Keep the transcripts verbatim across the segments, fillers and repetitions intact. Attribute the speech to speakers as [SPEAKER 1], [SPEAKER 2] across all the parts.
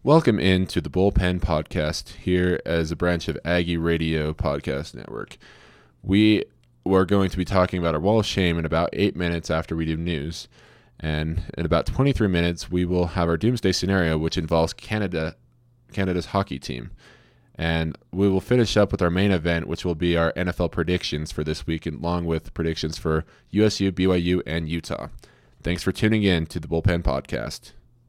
[SPEAKER 1] Welcome into the Bullpen Podcast here as a branch of Aggie Radio Podcast Network. We are going to be talking about our Wall of Shame in about eight minutes after we do news. And in about twenty-three minutes, we will have our Doomsday Scenario, which involves Canada, Canada's hockey team. And we will finish up with our main event, which will be our N F L predictions for this week, along with predictions for U S U, B Y U, and Utah. Thanks for tuning in to the Bullpen Podcast.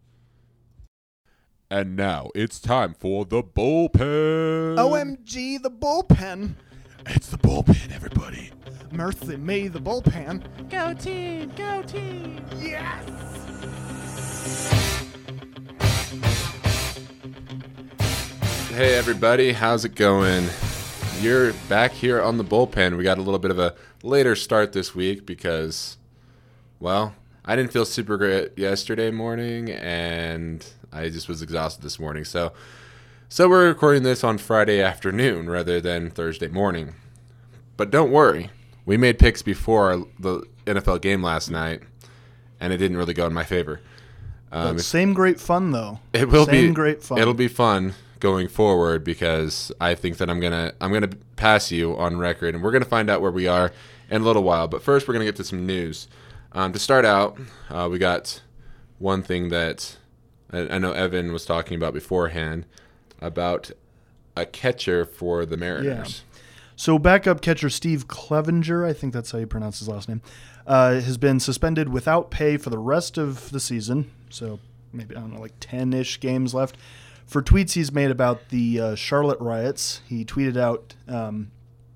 [SPEAKER 1] And now it's time for the bullpen.
[SPEAKER 2] O M G, the bullpen.
[SPEAKER 1] It's the bullpen, everybody.
[SPEAKER 2] Mercy me, the bullpen.
[SPEAKER 3] Go team, go team.
[SPEAKER 2] Yes!
[SPEAKER 1] Hey, everybody. How's it going? You're back here on the bullpen. We got a little bit of a later start this week because, well, I didn't feel super great yesterday morning, and I just was exhausted this morning. So so we're recording this on Friday afternoon rather than Thursday morning. But don't worry. We made picks before the N F L game last night, and it didn't really go in my favor. Um,
[SPEAKER 2] same great fun, though.
[SPEAKER 1] It will
[SPEAKER 2] same
[SPEAKER 1] be
[SPEAKER 2] great fun.
[SPEAKER 1] It'll be fun going forward because I think that I'm gonna I'm gonna pass you on record, and we're gonna find out where we are in a little while. But first, we're gonna get to some news. Um, to start out, uh, we got one thing that I, I know Evan was talking about beforehand about a catcher for the Mariners.
[SPEAKER 2] Yeah. So backup catcher Steve Clevenger, I think that's how you pronounce his last name, uh, has been suspended without pay for the rest of the season. So maybe, I don't know, like ten-ish games left. For tweets he's made about the uh, Charlotte riots, he tweeted out um,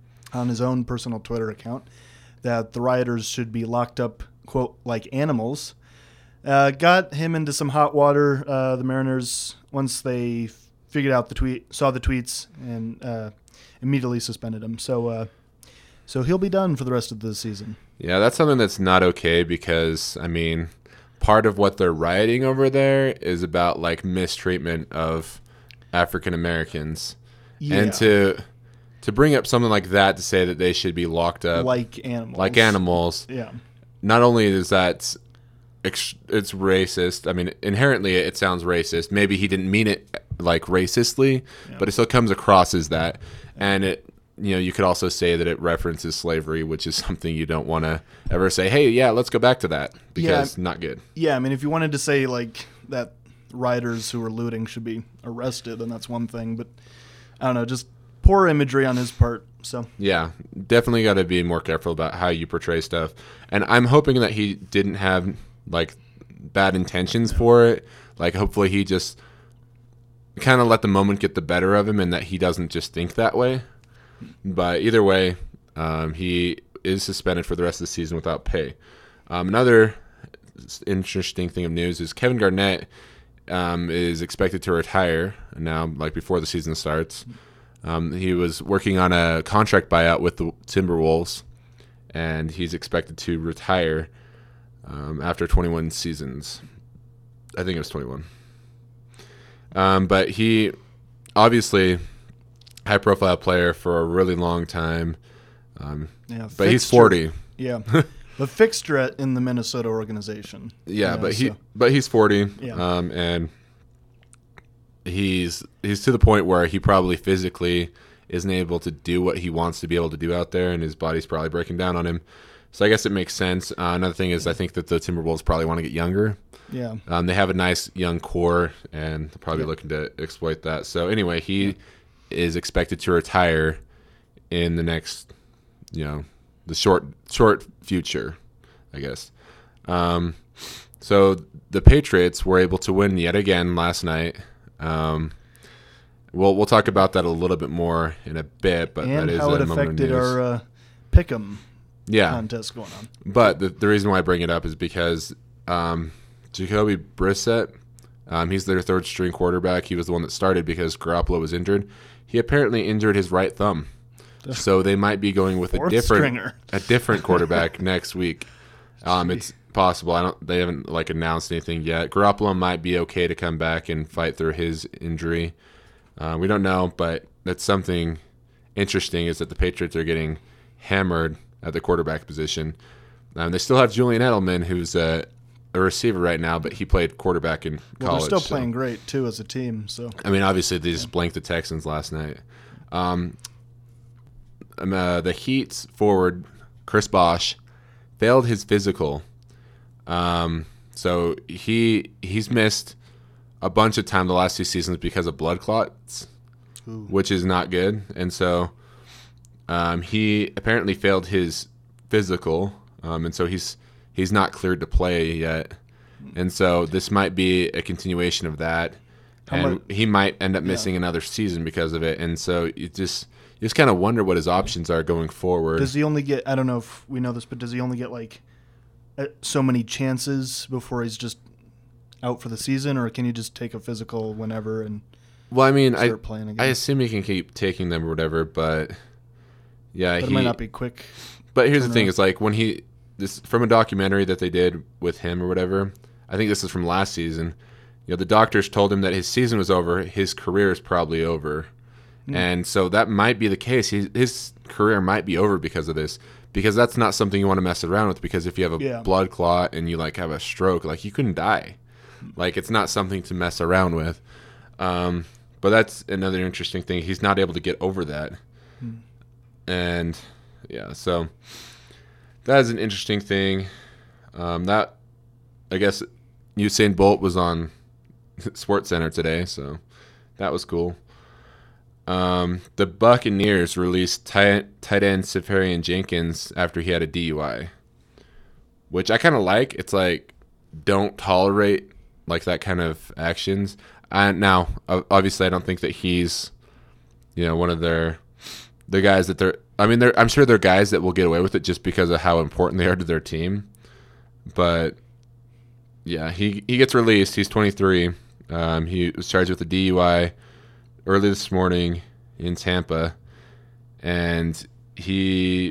[SPEAKER 2] on his own personal Twitter account that the rioters should be locked up, quote, like animals. Uh, got him into some hot water, uh, the Mariners, once they figured out the tweet, saw the tweets, and uh, immediately suspended him. So uh, so he'll be done for the rest of the season.
[SPEAKER 1] Yeah, that's something that's not okay because, I mean, part of what they're rioting over there is about, like, mistreatment of African Americans.
[SPEAKER 2] Yeah.
[SPEAKER 1] And to to bring up something like that to say that they should be locked up
[SPEAKER 2] Like animals.
[SPEAKER 1] like animals,
[SPEAKER 2] Yeah.
[SPEAKER 1] not only is that ex- it's racist, I mean, inherently it sounds racist. Maybe he didn't mean it like racistly,
[SPEAKER 2] Yeah.
[SPEAKER 1] but it still comes across as that. And it, you know, you could also say that it references slavery, which is something you don't want to ever say, hey, yeah, let's go back to that because
[SPEAKER 2] Yeah.
[SPEAKER 1] not good.
[SPEAKER 2] Yeah, I mean, if you wanted to say, like, that rioters who are looting should be arrested, then that's one thing. But, I don't know, just poor imagery on his part. So
[SPEAKER 1] Yeah, definitely got to be more careful about how you portray stuff. And I'm hoping that he didn't have, like, bad intentions for it. Like, hopefully he just kind of let the moment get the better of him and that he doesn't just think that way. But either way, um, he is suspended for the rest of the season without pay. Um, another interesting thing of news is Kevin Garnett um, is expected to retire now, like before the season starts. Um, he was working on a contract buyout with the Timberwolves, and he's expected to retire um, after twenty-one seasons. I think it was twenty-one. Um, but he obviously high-profile player for a really long time. Um,
[SPEAKER 2] yeah,
[SPEAKER 1] but he's
[SPEAKER 2] fixture-
[SPEAKER 1] forty.
[SPEAKER 2] Yeah. The fixture at, in the Minnesota organization.
[SPEAKER 1] Yeah,
[SPEAKER 2] Yeah,
[SPEAKER 1] but he
[SPEAKER 2] so-
[SPEAKER 1] but he's forty.
[SPEAKER 2] Yeah.
[SPEAKER 1] Um, and he's he's to the point where he probably physically isn't able to do what he wants to be able to do out there, and his body's probably breaking down on him. So I guess it makes sense. Uh, another thing is I think that the Timberwolves probably want to get younger.
[SPEAKER 2] Yeah.
[SPEAKER 1] Um, they have a nice young core, and they're probably
[SPEAKER 2] Yep.
[SPEAKER 1] looking to exploit that. So anyway, he is expected to retire in the next, you know, the short short future, I guess. Um, so the Patriots were able to win yet again last night. Um, we'll we'll talk about that a little bit more in a bit, but
[SPEAKER 2] and
[SPEAKER 1] that is
[SPEAKER 2] how
[SPEAKER 1] a
[SPEAKER 2] it
[SPEAKER 1] moment of
[SPEAKER 2] affected
[SPEAKER 1] news.
[SPEAKER 2] our uh, pick'em
[SPEAKER 1] yeah.
[SPEAKER 2] contest going on.
[SPEAKER 1] But the, the reason why I bring it up is because um, Jacoby Brissett, um, he's their third string quarterback. He was the one that started because Garoppolo was injured. He apparently injured his right thumb, so they might be going with a
[SPEAKER 2] Fourth
[SPEAKER 1] different
[SPEAKER 2] stringer.
[SPEAKER 1] a different quarterback next week. Um, it's possible. I don't. They haven't like announced anything yet. Garoppolo might be okay to come back and fight through his injury. Uh, we don't know, but that's something interesting. Is that the Patriots are getting hammered at the quarterback position. Um, they still have Julian Edelman, who's a a receiver right now, but he played quarterback in
[SPEAKER 2] Well,
[SPEAKER 1] college.
[SPEAKER 2] they're still
[SPEAKER 1] so-
[SPEAKER 2] playing great too as a team. So
[SPEAKER 1] I mean, obviously they just blanked the Texans last night. Um, um, uh, the Heat's forward Chris Bosh failed his physical, um, so he he's missed a bunch of time the last two seasons because of blood clots,
[SPEAKER 2] Ooh.
[SPEAKER 1] which is not good. And so um, he apparently failed his physical, um, and so he's he's not cleared to play yet. And so this might be a continuation of that.
[SPEAKER 2] How
[SPEAKER 1] And
[SPEAKER 2] much-
[SPEAKER 1] he might end up missing another season because of it. And so you just you just kind of wonder what his options are going forward.
[SPEAKER 2] does he only get? I don't know if we know this, but does he only get like uh, so many chances before he's just out for the season, or can you just take a physical whenever and
[SPEAKER 1] well, I mean, I
[SPEAKER 2] start playing again?
[SPEAKER 1] I assume he can keep taking them or whatever, but yeah,
[SPEAKER 2] but it
[SPEAKER 1] he.
[SPEAKER 2] might not be quick.
[SPEAKER 1] But here's the thing:
[SPEAKER 2] turnaround.
[SPEAKER 1] is like when he this from a documentary that they did with him or whatever. I think this is from last season. You know, the doctors told him that his season was over. His career is probably over.
[SPEAKER 2] Mm.
[SPEAKER 1] And so that might be the case. He, his career might be over because of this. Because that's not something you want to mess around with. Because if you have a
[SPEAKER 2] Yeah.
[SPEAKER 1] blood clot and you like have a stroke, like you couldn't die. Like it's not something to mess around with. Um, but that's another interesting thing. He's not able to get over that.
[SPEAKER 2] Mm.
[SPEAKER 1] And yeah, so that is an interesting thing. Um, that I guess Usain Bolt was on Sports Center today, so that was cool. Um, the Buccaneers released tight, tight end Safarian Jenkins after he had a D U I, which I kind of like. It's like don't tolerate like that kind of actions. And now, obviously, I don't think that he's, you know, one of their the guys that they're. I mean, they're, I'm sure they're guys that will get away with it just because of how important they are to their team. But yeah, he he gets released. He's twenty-three. Um, he was charged with a D U I early this morning in Tampa, and he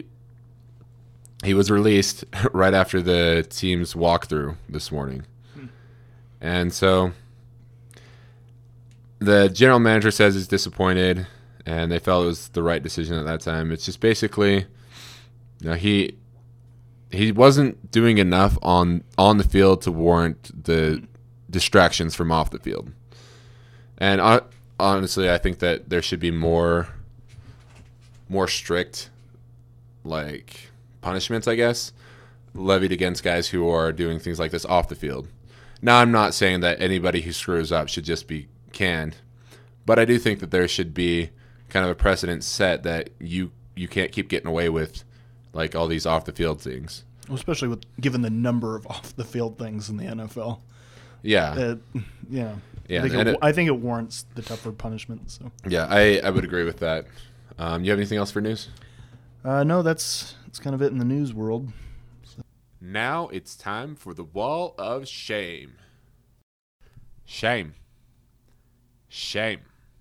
[SPEAKER 1] he was released right after the team's walkthrough this morning. Hmm. And so the general manager says he's disappointed, and they felt it was the right decision at that time. It's just basically, you know, he he wasn't doing enough on on the field to warrant the distractions from off the field. And uh, honestly, I think that there should be more more strict like punishments, I guess, levied against guys who are doing things like this off the field. Now, I'm not saying that anybody who screws up should just be canned, but I do think that there should be kind of a precedent set that you you can't keep getting away with like all these off the field things.
[SPEAKER 2] Well, especially with given the number of off the field things in the N F L.
[SPEAKER 1] Yeah.
[SPEAKER 2] Uh, yeah.
[SPEAKER 1] Yeah,
[SPEAKER 2] I think,
[SPEAKER 1] and
[SPEAKER 2] it,
[SPEAKER 1] it-
[SPEAKER 2] I think it warrants the tougher punishment. So.
[SPEAKER 1] Yeah, I, I would agree with that. Um, you have anything else for news?
[SPEAKER 2] Uh, no, that's that's kind of it in the news world.
[SPEAKER 1] Now it's time for the Wall of Shame. Shame. Shame.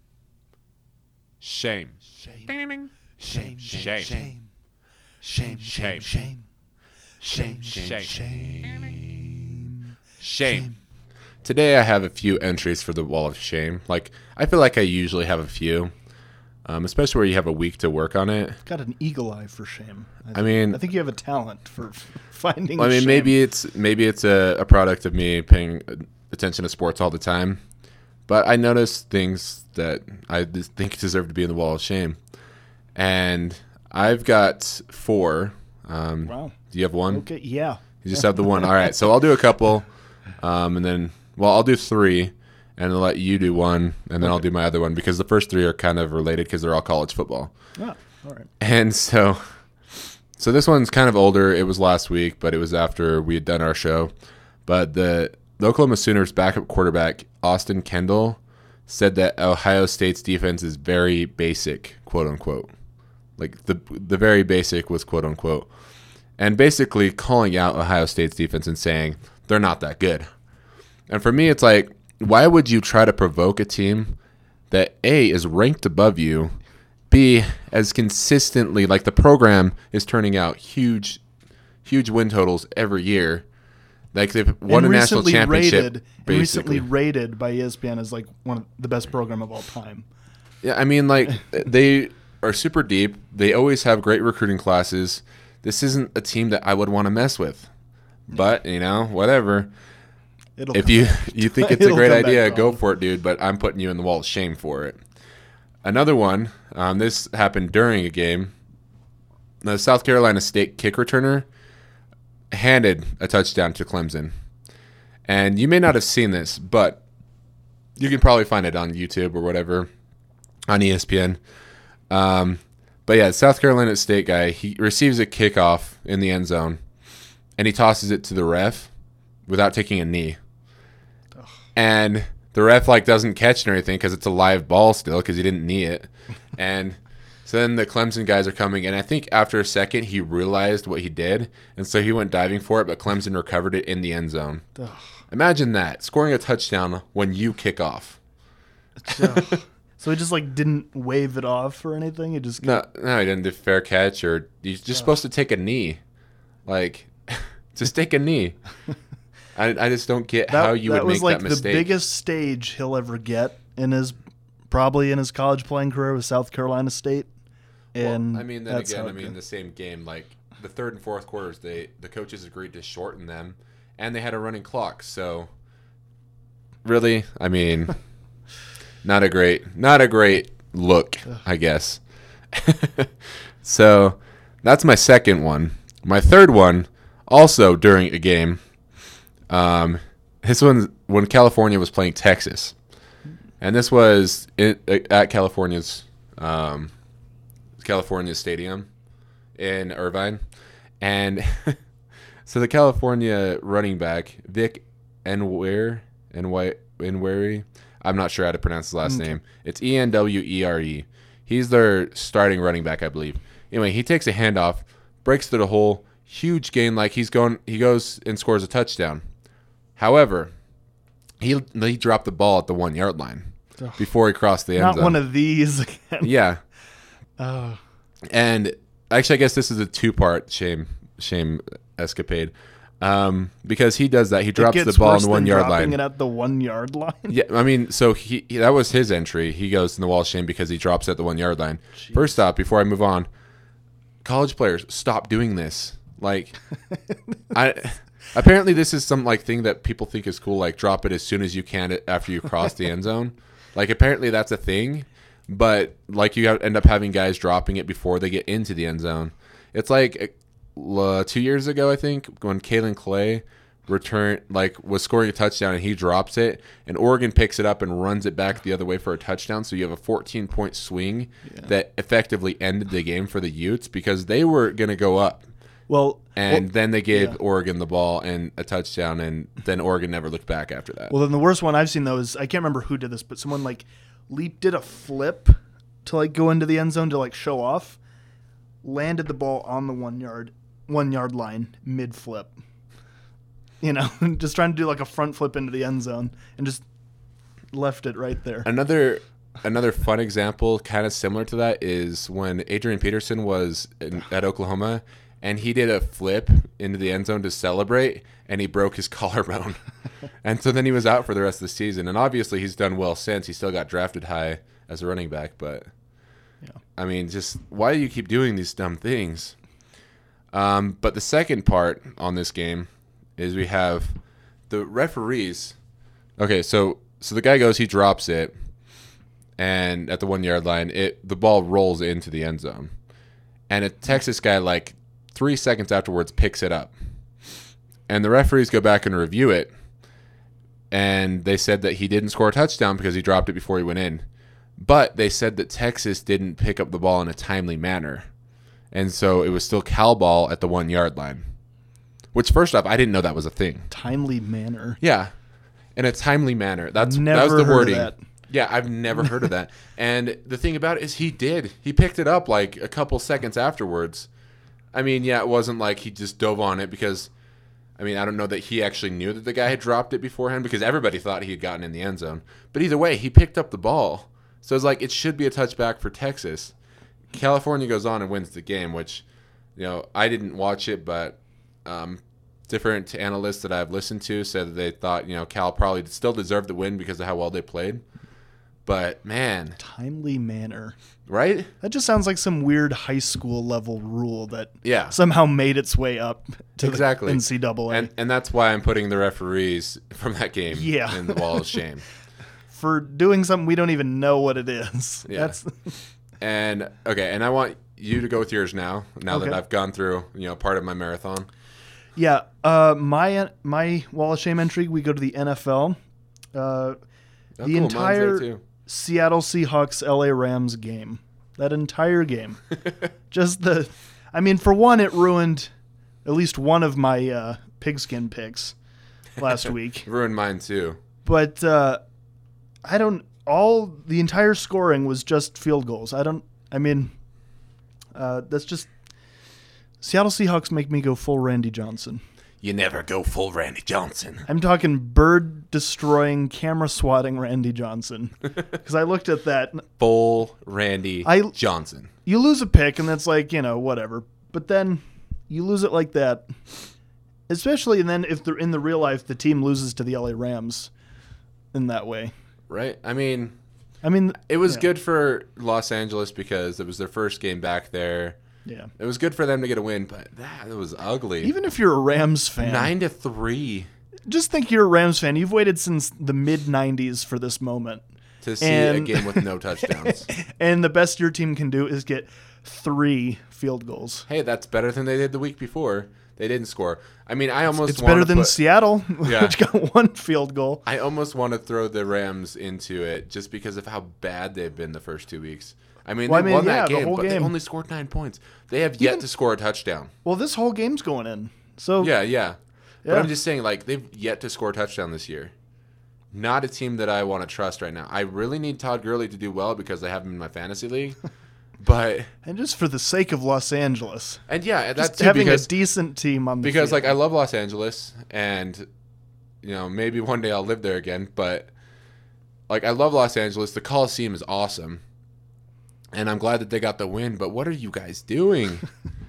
[SPEAKER 1] Shame.
[SPEAKER 3] Shame.
[SPEAKER 1] Ding, ding, ding.
[SPEAKER 3] Shame.
[SPEAKER 1] Shame.
[SPEAKER 3] Shame. Shame. Shame. Shame. Shame. Shame. Shame.
[SPEAKER 1] Shame. Today I have a few entries for the Wall of Shame. Like, I feel like I usually have a few, um, especially where you have a week to work on it.
[SPEAKER 2] Got an eagle eye for shame.
[SPEAKER 1] I mean-
[SPEAKER 2] I think you have a talent for f- finding.
[SPEAKER 1] I mean,
[SPEAKER 2] shame.
[SPEAKER 1] maybe it's maybe it's a, a product of me paying attention to sports all the time, but I notice things that I just think deserve to be in the Wall of Shame, and I've got four. Um,
[SPEAKER 2] Wow.
[SPEAKER 1] Do you have one?
[SPEAKER 2] Okay. Yeah.
[SPEAKER 1] You just have the one. All right, so I'll do a couple, um, and then well, I'll do three, and I'll let you do one, and then I'll do my other one because the first three are kind of related because they're all college football.
[SPEAKER 2] Ah, all right.
[SPEAKER 1] And so, so this one's kind of older. It was last week, but it was after we had done our show. But the, the Oklahoma Sooners backup quarterback, Austin Kendall, said that Ohio State's defense is very basic, quote unquote. Like the the very basic was quote unquote. And basically calling out Ohio State's defense and saying they're not that good. And for me, it's like, why would you try to provoke a team that A, is ranked above you, B, as consistently, like the program is turning out huge, huge win totals every year. Like they've won
[SPEAKER 2] and
[SPEAKER 1] a national
[SPEAKER 2] recently
[SPEAKER 1] championship.
[SPEAKER 2] rated, and
[SPEAKER 1] basically.
[SPEAKER 2] recently rated by E S P N as like one of the best program of all time.
[SPEAKER 1] Yeah, I mean, like they are super deep. They always have great recruiting classes. This isn't a team that I would want to mess with. But, you know, whatever.
[SPEAKER 2] It'll
[SPEAKER 1] If
[SPEAKER 2] come
[SPEAKER 1] you
[SPEAKER 2] back.
[SPEAKER 1] you think it's a
[SPEAKER 2] It'll
[SPEAKER 1] great
[SPEAKER 2] come back
[SPEAKER 1] idea,
[SPEAKER 2] around.
[SPEAKER 1] go for it, dude. But I'm putting you in the wall of shame for it. Another one, um, this happened during a game. The South Carolina State kick returner handed a touchdown to Clemson. And you may not have seen this, but you can probably find it on YouTube or whatever, on E S P N. Um, but yeah, South Carolina State guy, he receives a kickoff in the end zone, and he tosses it to the ref without taking a knee. Ugh. And the ref like doesn't catch it or anything because it's a live ball still because he didn't knee it. And so then the Clemson guys are coming, and I think after a second he realized what he did, and so he went diving for it, but Clemson recovered it in the end zone. Ugh. Imagine that, scoring a touchdown when you kick off.
[SPEAKER 2] So he just like didn't wave it off or anything? He just
[SPEAKER 1] No, no, he didn't do fair catch, or you're just supposed to take a knee. Like, just take a knee. I, I just don't get
[SPEAKER 2] that,
[SPEAKER 1] how you
[SPEAKER 2] that
[SPEAKER 1] would
[SPEAKER 2] was
[SPEAKER 1] make
[SPEAKER 2] like
[SPEAKER 1] that mistake.
[SPEAKER 2] the biggest stage he'll ever get in his probably in his college playing career with South Carolina State. And
[SPEAKER 1] well, I mean, then
[SPEAKER 2] that's
[SPEAKER 1] again,
[SPEAKER 2] how
[SPEAKER 1] I
[SPEAKER 2] it
[SPEAKER 1] mean,
[SPEAKER 2] goes.
[SPEAKER 1] the same game, like the third and fourth quarters, they the coaches agreed to shorten them, and they had a running clock. So, really, I mean, not a great, not a great look, I guess. So, that's my second one. My third one, also during a game. Um, this one when California was playing Texas, and this was in, at California's um, California Stadium in Irvine, and so the California running back Vic Enwere Enwere, I'm not sure how to pronounce his last
[SPEAKER 2] Okay.
[SPEAKER 1] name. It's E N W E R E. He's their starting running back, I believe. Anyway, he takes a handoff, breaks through the hole, huge gain. Like he's going, he goes and scores a touchdown. However, he he dropped the ball at the one yard line
[SPEAKER 2] Ugh.
[SPEAKER 1] before he crossed the end
[SPEAKER 2] Not
[SPEAKER 1] zone.
[SPEAKER 2] one of these again.
[SPEAKER 1] Yeah,
[SPEAKER 2] Oh.
[SPEAKER 1] and actually, I guess this is a two part shame shame escapade, um, because he does that. He drops
[SPEAKER 2] It
[SPEAKER 1] the
[SPEAKER 2] gets
[SPEAKER 1] ball on
[SPEAKER 2] worse
[SPEAKER 1] the one
[SPEAKER 2] than
[SPEAKER 1] yard
[SPEAKER 2] dropping
[SPEAKER 1] line.
[SPEAKER 2] it at the one yard line.
[SPEAKER 1] Yeah, I mean, so he, he that was his entry. He goes in the wall of shame because he drops at the one yard line.
[SPEAKER 2] Jeez.
[SPEAKER 1] First off, before I move on, college players, stop doing this. Like, I apparently this is some like thing that people think is cool. Like, drop it as soon as you can after you cross the end zone. Like, apparently that's a thing, but like you have, end up having guys dropping it before they get into the end zone. It's like uh, two years ago, I think, when Kalen Clay return like was scoring a touchdown and he drops it, and Oregon picks it up and runs it back the other way for a touchdown. So you have a fourteen point swing
[SPEAKER 2] Yeah.
[SPEAKER 1] that effectively ended the game for the Utes because they were going to go up.
[SPEAKER 2] Well,
[SPEAKER 1] And
[SPEAKER 2] well,
[SPEAKER 1] then they gave
[SPEAKER 2] yeah.
[SPEAKER 1] Oregon the ball and a touchdown, and then Oregon never looked back after that.
[SPEAKER 2] well, then the worst one I've seen though is I can't remember who did this, but someone like leap did a flip to like go into the end zone to like show off, landed the ball on the one yard one yard line mid flip. You know, just trying to do like a front flip into the end zone and just left it right there.
[SPEAKER 1] Another another fun example, kind of similar to that, is when Adrian Peterson was in, at Oklahoma, and he did a flip into the end zone to celebrate, and he broke his collarbone. And so then he was out for the rest of the season. And obviously he's done well since. He still got drafted high as a running back. But,
[SPEAKER 2] Yeah.
[SPEAKER 1] I mean, just why do you keep doing these dumb things? Um, but the second part on this game is we have the referees. Okay, so so the guy goes, he drops it, and at the one-yard line, it the ball rolls into the end zone. And a Texas guy, like, three seconds afterwards, picks it up. And the referees go back and review it, and they said that he didn't score a touchdown because he dropped it before he went in. But they said that Texas didn't pick up the ball in a timely manner. And so it was still Cal ball at the one-yard line. Which, first off, I didn't know that was a thing.
[SPEAKER 2] Timely manner.
[SPEAKER 1] Yeah, in a timely manner. That's
[SPEAKER 2] Never
[SPEAKER 1] that was the
[SPEAKER 2] heard of
[SPEAKER 1] wording.
[SPEAKER 2] that.
[SPEAKER 1] Yeah, I've never heard of that. And the thing about it is he did. He picked it up like a couple seconds afterwards. I mean, yeah, it wasn't like he just dove on it because, I mean, I don't know that he actually knew that the guy had dropped it beforehand because everybody thought he had gotten in the end zone. But either way, he picked up the ball. So it's like it should be a touchback for Texas. California goes on and wins the game, which, you know, I didn't watch it, but um, different analysts that I've listened to said that they thought, you know, Cal probably still deserved the win because of how well they played. But man,
[SPEAKER 2] Timely manner.
[SPEAKER 1] right?
[SPEAKER 2] That just sounds like some weird high school level rule that
[SPEAKER 1] Yeah.
[SPEAKER 2] somehow made its way up to
[SPEAKER 1] Exactly.
[SPEAKER 2] the N C double A.
[SPEAKER 1] And and that's why I'm putting the referees from that game
[SPEAKER 2] Yeah.
[SPEAKER 1] in the wall of shame.
[SPEAKER 2] For doing something we don't even know what it is.
[SPEAKER 1] Yeah.
[SPEAKER 2] That's
[SPEAKER 1] And okay, and I want you to go with yours now. Now that
[SPEAKER 2] Okay.
[SPEAKER 1] I've gone through, you know, part of my marathon.
[SPEAKER 2] yeah. Uh, my my wall of shame entry. We go to the N F L. Uh,
[SPEAKER 1] Oh,
[SPEAKER 2] the
[SPEAKER 1] cool, mine's there
[SPEAKER 2] entire
[SPEAKER 1] too.
[SPEAKER 2] Seattle Seahawks L A Rams game. That entire game. Just the. I mean, for one, it ruined at least one of my uh, pigskin picks last week.
[SPEAKER 1] Ruined mine too.
[SPEAKER 2] But uh, I don't. All the entire scoring was just field goals. I don't. I mean, uh, that's just Seattle Seahawks make me go full Randy Johnson.
[SPEAKER 1] You never go full Randy Johnson.
[SPEAKER 2] I'm talking bird destroying, camera swatting Randy Johnson. Because I looked at that.
[SPEAKER 1] Full Randy
[SPEAKER 2] I-
[SPEAKER 1] Johnson.
[SPEAKER 2] You lose a pick, and that's like, you know, whatever. But then you lose it like that. Especially, and then if they're in the real life, the team loses to the L A Rams in that way.
[SPEAKER 1] Right? I mean,
[SPEAKER 2] I mean,
[SPEAKER 1] it was
[SPEAKER 2] yeah.
[SPEAKER 1] good for Los Angeles because it was their first game back there.
[SPEAKER 2] Yeah.
[SPEAKER 1] It was good for them to get a win, but that was ugly.
[SPEAKER 2] Even if you're a Rams fan,
[SPEAKER 1] Nine to three
[SPEAKER 2] just think you're a Rams fan. You've waited since the mid nineties for this moment.
[SPEAKER 1] to see
[SPEAKER 2] And-
[SPEAKER 1] a game with no touchdowns.
[SPEAKER 2] And the best your team can do is get three field goals.
[SPEAKER 1] Hey, that's better than they did the week before. They didn't score. I mean, I almost
[SPEAKER 2] It's
[SPEAKER 1] wanna
[SPEAKER 2] better than
[SPEAKER 1] put-
[SPEAKER 2] Seattle,
[SPEAKER 1] Yeah.
[SPEAKER 2] which got one field goal.
[SPEAKER 1] I almost want to throw the Rams into it just because of how bad they've been the first two weeks. I mean,
[SPEAKER 2] Well,
[SPEAKER 1] they
[SPEAKER 2] I mean,
[SPEAKER 1] won
[SPEAKER 2] yeah,
[SPEAKER 1] that
[SPEAKER 2] the
[SPEAKER 1] game,
[SPEAKER 2] whole
[SPEAKER 1] but they
[SPEAKER 2] game.
[SPEAKER 1] only scored nine points. They have yet
[SPEAKER 2] Even-
[SPEAKER 1] to score a touchdown.
[SPEAKER 2] Well, this whole game's going in. So
[SPEAKER 1] Yeah, yeah. But
[SPEAKER 2] Yeah.
[SPEAKER 1] I'm just saying, like, they've yet to score a touchdown this year. Not a team that I want to trust right now. I really need Todd Gurley to do well because I have him in my fantasy league. But
[SPEAKER 2] and just for the sake of Los Angeles,
[SPEAKER 1] and yeah, that's
[SPEAKER 2] just
[SPEAKER 1] too
[SPEAKER 2] having
[SPEAKER 1] because
[SPEAKER 2] a decent team on the
[SPEAKER 1] because
[SPEAKER 2] field.
[SPEAKER 1] like I love Los Angeles and you know maybe one day I'll live there again. But like I love Los Angeles. The Coliseum is awesome, and I'm glad that they got the win. But what are you guys doing?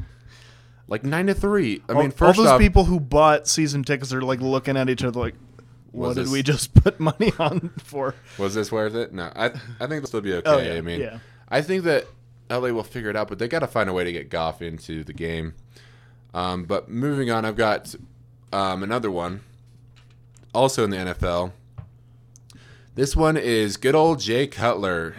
[SPEAKER 1] Like nine to three. I
[SPEAKER 2] all,
[SPEAKER 1] mean, first
[SPEAKER 2] all those
[SPEAKER 1] off,
[SPEAKER 2] people who bought season tickets are like looking at each other like, what
[SPEAKER 1] Was
[SPEAKER 2] did
[SPEAKER 1] this-
[SPEAKER 2] we just put money on for?
[SPEAKER 1] was this worth it? No, I I think this will be okay.
[SPEAKER 2] Oh, yeah,
[SPEAKER 1] I mean,
[SPEAKER 2] yeah.
[SPEAKER 1] I think that L A will figure it out, but they got to find a way to get Goff into the game. Um, but moving on, I've got um, another one, also in the N F L. This one is good old Jay Cutler.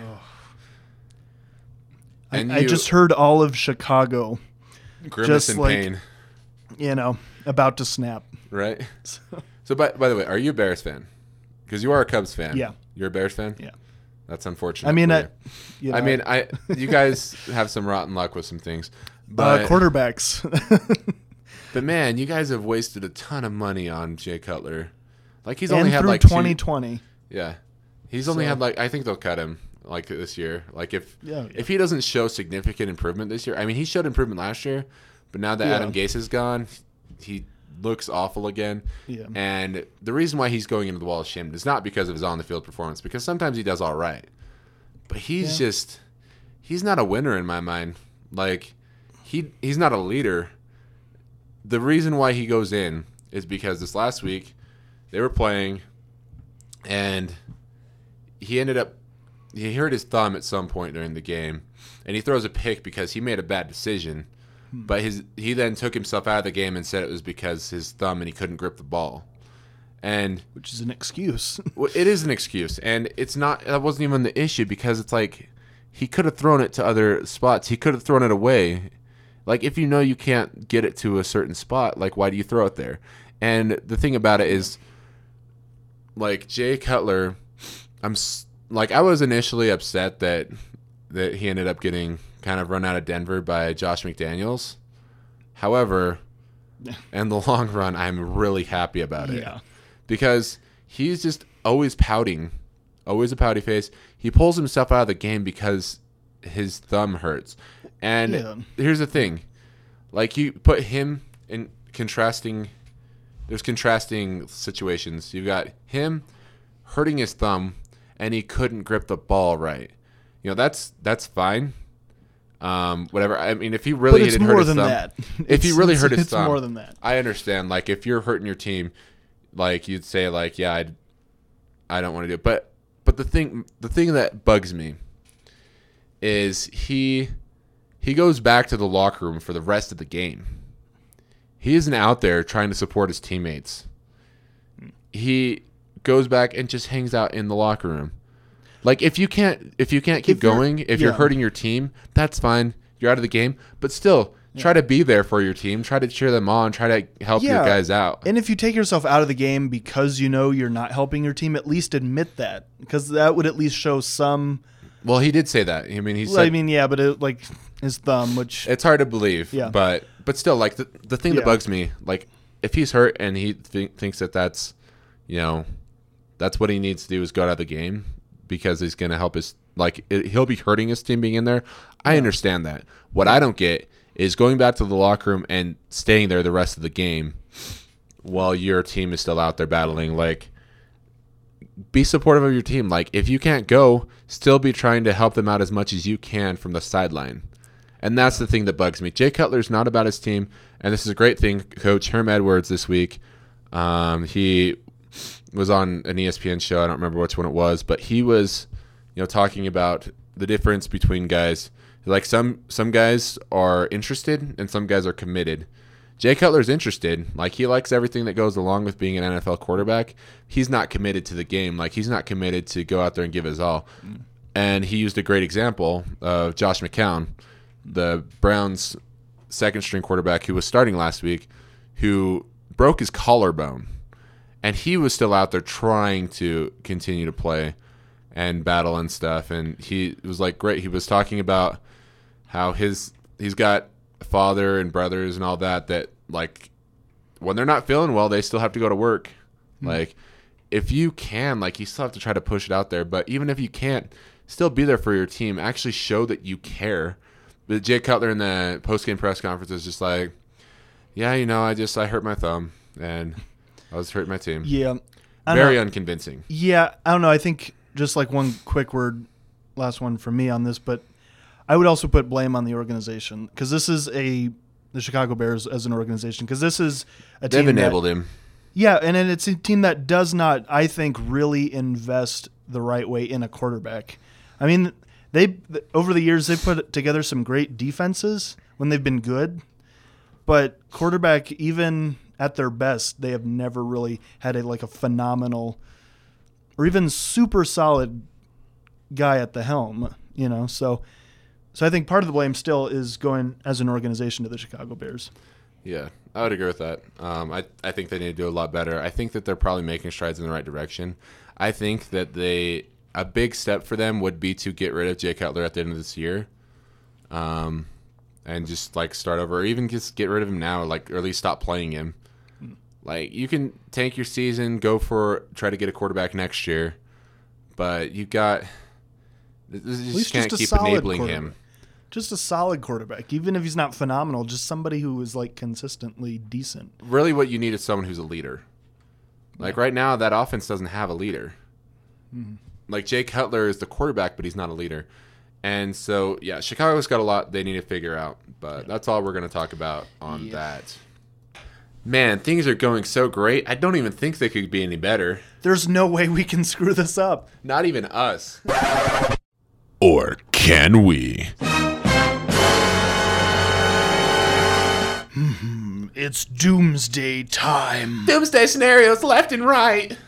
[SPEAKER 2] I,
[SPEAKER 1] And
[SPEAKER 2] I
[SPEAKER 1] you-
[SPEAKER 2] just heard all of Chicago,
[SPEAKER 1] Grimace
[SPEAKER 2] just
[SPEAKER 1] in
[SPEAKER 2] like-
[SPEAKER 1] pain,
[SPEAKER 2] you know, about to snap.
[SPEAKER 1] right? So, by, by the way, are you a Bears fan? Because you are a Cubs fan.
[SPEAKER 2] Yeah.
[SPEAKER 1] You're a Bears fan?
[SPEAKER 2] Yeah.
[SPEAKER 1] That's unfortunate.
[SPEAKER 2] I mean,
[SPEAKER 1] for
[SPEAKER 2] I,
[SPEAKER 1] you.
[SPEAKER 2] you know,
[SPEAKER 1] I mean, I you guys have some rotten luck with some things.
[SPEAKER 2] uh,
[SPEAKER 1] But,
[SPEAKER 2] quarterbacks.
[SPEAKER 1] but man, you guys have wasted a ton of money on Jay Cutler. Like he's
[SPEAKER 2] and
[SPEAKER 1] only had
[SPEAKER 2] through
[SPEAKER 1] like two-
[SPEAKER 2] twenty twenty.
[SPEAKER 1] Yeah, he's only
[SPEAKER 2] So-
[SPEAKER 1] had like I think they'll cut him like this year. Like if
[SPEAKER 2] Yeah, yeah.
[SPEAKER 1] if he doesn't show significant improvement this year, I mean he showed improvement last year, but now that
[SPEAKER 2] Yeah.
[SPEAKER 1] Adam Gase is gone, he looks awful again.
[SPEAKER 2] Yeah.
[SPEAKER 1] And the reason why he's going into the wall of shame is not because of his on the field performance, because sometimes he does all right, but he's
[SPEAKER 2] Yeah.
[SPEAKER 1] just he's not a winner in my mind. Like he he's not a leader. The reason why he goes in is because this last week they were playing and he ended up he hurt his thumb at some point during the game and he throws a pick because he made a bad decision. But his he then took himself out of the game and said it was because his thumb and he couldn't grip the ball. And
[SPEAKER 2] Which is an excuse.
[SPEAKER 1] well, it is an excuse, and it's not. That wasn't even the issue because it's like he could have thrown it to other spots. He could have thrown it away. Like if you know you can't get it to a certain spot, like why do you throw it there? And the thing about it is, like Jay Cutler, I'm s- like I was initially upset that that he ended up getting kind of run out of Denver by Josh McDaniels. However, in the long run, I'm really happy about it.
[SPEAKER 2] Yeah.
[SPEAKER 1] Because he's just always pouting, always a pouty face. He pulls himself out of the game because his thumb hurts. And
[SPEAKER 2] Yeah.
[SPEAKER 1] here's the thing. Like you put him in contrasting there's contrasting situations. You've got him hurting his thumb and he couldn't grip the ball right. You know, that's that's fine. Um, whatever. I mean, if he really
[SPEAKER 2] But it's
[SPEAKER 1] didn't hurt
[SPEAKER 2] more
[SPEAKER 1] his
[SPEAKER 2] than
[SPEAKER 1] thumb,
[SPEAKER 2] that.
[SPEAKER 1] if he
[SPEAKER 2] It's-
[SPEAKER 1] really
[SPEAKER 2] it's-
[SPEAKER 1] hurt his
[SPEAKER 2] it's
[SPEAKER 1] thumb,
[SPEAKER 2] more than that.
[SPEAKER 1] I understand. Like, if you're hurting your team, like you'd say, like, yeah, I'd, I don't want to do it. But but the thing the thing that bugs me is he he goes back to the locker room for the rest of the game. He isn't out there trying to support his teammates. He goes back and just hangs out in the locker room. Like if you can't if you can't keep
[SPEAKER 2] If you're-
[SPEAKER 1] going, if
[SPEAKER 2] yeah.
[SPEAKER 1] you're hurting your team, that's fine. You're out of the game, but still try to be there for your team. Try to cheer them on. Try to help your
[SPEAKER 2] Yeah.
[SPEAKER 1] guys out.
[SPEAKER 2] And if you take yourself out of the game because you know you're not helping your team, at least admit that, because that would at least show some.
[SPEAKER 1] Well, he did say that. I mean, he
[SPEAKER 2] Well,
[SPEAKER 1] said
[SPEAKER 2] I mean, yeah, but it, like his thumb, which
[SPEAKER 1] it's hard to believe.
[SPEAKER 2] Yeah.
[SPEAKER 1] But but still, like the the thing that
[SPEAKER 2] Yeah.
[SPEAKER 1] bugs me, like if he's hurt and he th- thinks that that's, you know, that's what he needs to do is go out of the game because he's going to help his like it, he'll be hurting his team being in there. I understand that. What I don't get is going back to the locker room and staying there the rest of the game while your team is still out there battling. Like, be supportive of your team. Like, if you can't go, still be trying to help them out as much as you can from the sideline. And that's the thing that bugs me. Jay Cutler's not about his team, and this is a great thing. Coach Herm Edwards this week, um, he was on an E S P N show. I don't remember which one it was, but he was, you know, talking about the difference between guys. Like some some guys are interested and some guys are committed. Jay Cutler's interested. Like he likes everything that goes along with being an N F L quarterback. He's not committed to the game. Like he's not committed to go out there and give his all. Mm. And he used a great example of Josh McCown, the Browns' second string quarterback who was starting last week, who broke his collarbone. And he was still out there trying to continue to play and battle and stuff. And he was like, great. He was talking about how his he's got a father and brothers and all that, that like when they're not feeling well, they still have to go to work. Mm-hmm. Like if you can, like you still have to try to push it out there. But even if you can't, still be there for your team. Actually show that you care. But Jay Cutler in the post-game press conference is just like, yeah, you know, I just I hurt my thumb and I was hurting my team.
[SPEAKER 2] Yeah. I
[SPEAKER 1] Very
[SPEAKER 2] know.
[SPEAKER 1] unconvincing.
[SPEAKER 2] Yeah, I don't know. I think just like one quick word, last one from me on this, but I would also put blame on the organization because this is a the Chicago Bears as an organization because this is a
[SPEAKER 1] They've
[SPEAKER 2] team
[SPEAKER 1] enabled
[SPEAKER 2] that,
[SPEAKER 1] him.
[SPEAKER 2] Yeah, and it's a team that does not, I think, really invest the right way in a quarterback. I mean, they over the years they put together some great defenses when they've been good, but quarterback, even at their best, they have never really had a like a phenomenal or even super solid guy at the helm. You know, so. So I think part of the blame still is going as an organization to the Chicago Bears.
[SPEAKER 1] Yeah, I would agree with that. Um, I, I think they need to do a lot better. I think that they're probably making strides in the right direction. I think that they a big step for them would be to get rid of Jay Cutler at the end of this year, um, and just like start over, or even just get rid of him now, like or at least stop playing him. Like you can tank your season, go for try to get a quarterback next year, but you got you just can't keep enabling him.
[SPEAKER 2] Just a solid quarterback, even if he's not phenomenal, just somebody who is like consistently decent.
[SPEAKER 1] Really what you need is someone who's a leader. Like right now, that offense doesn't have a leader. Mm-hmm. Like Jay Cutler is the quarterback, but he's not a leader. And so, yeah, Chicago's got a lot they need to figure out, but that's all we're going to talk about on yeah. that. Man, things are going so great. I don't even think they could be any better.
[SPEAKER 2] There's no way we can screw this up.
[SPEAKER 1] Not even us.
[SPEAKER 3] Or can we?
[SPEAKER 2] Mm-hmm. It's doomsday time.
[SPEAKER 1] Doomsday scenarios left and right.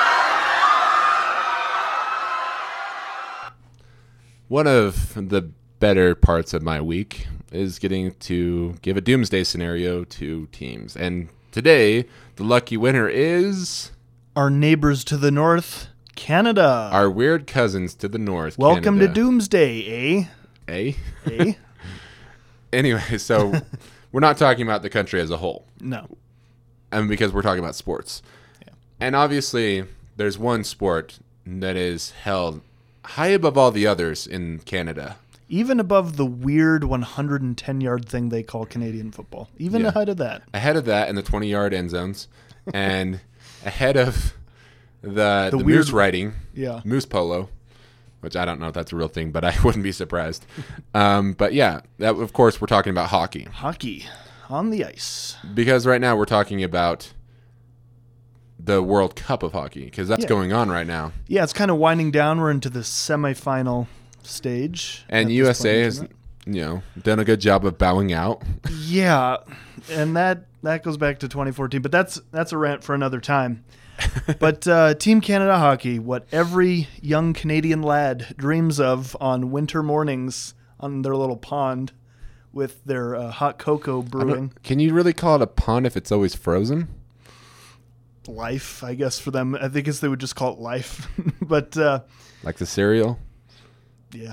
[SPEAKER 1] One of the better parts of my week is getting to give a doomsday scenario to teams. And today, the lucky winner is...
[SPEAKER 2] our neighbors to the north, Canada.
[SPEAKER 1] Our weird cousins to the north,
[SPEAKER 2] Welcome
[SPEAKER 1] Canada.
[SPEAKER 2] to doomsday, eh?
[SPEAKER 1] Eh?
[SPEAKER 2] Eh?
[SPEAKER 1] Anyway, so... we're not talking about the country as a whole.
[SPEAKER 2] No.
[SPEAKER 1] I mean, because we're talking about sports. Yeah. And obviously, there's one sport that is held high above all the others in Canada.
[SPEAKER 2] Even above the weird one hundred ten yard thing they call Canadian football. Even yeah. ahead of that.
[SPEAKER 1] Ahead of that in the twenty yard end zones. And ahead of the, the, the
[SPEAKER 2] weird,
[SPEAKER 1] moose riding.
[SPEAKER 2] Yeah.
[SPEAKER 1] Moose polo. Which I don't know if that's a real thing, but I wouldn't be surprised. Um, but yeah, that, of course, we're talking about hockey.
[SPEAKER 2] Hockey on the ice.
[SPEAKER 1] Because right now we're talking about the World Cup of hockey, because that's
[SPEAKER 2] Yeah.
[SPEAKER 1] going on right now.
[SPEAKER 2] Yeah, it's kind of winding down. We're into the semifinal stage.
[SPEAKER 1] And
[SPEAKER 2] at
[SPEAKER 1] U
[SPEAKER 2] this
[SPEAKER 1] S A
[SPEAKER 2] point in
[SPEAKER 1] has,
[SPEAKER 2] tournament.
[SPEAKER 1] you know, done a good job of bowing out.
[SPEAKER 2] Yeah, and that that goes back to twenty fourteen, but that's that's a rant for another time. But uh, Team Canada Hockey, what every young Canadian lad dreams of on winter mornings on their little pond with their uh, hot cocoa
[SPEAKER 1] I don't-
[SPEAKER 2] brewing.
[SPEAKER 1] Can you really call it a pond if it's always frozen?
[SPEAKER 2] Life, I guess, for them. I think guess they would just call it life. But uh,
[SPEAKER 1] Like the cereal?
[SPEAKER 2] yeah.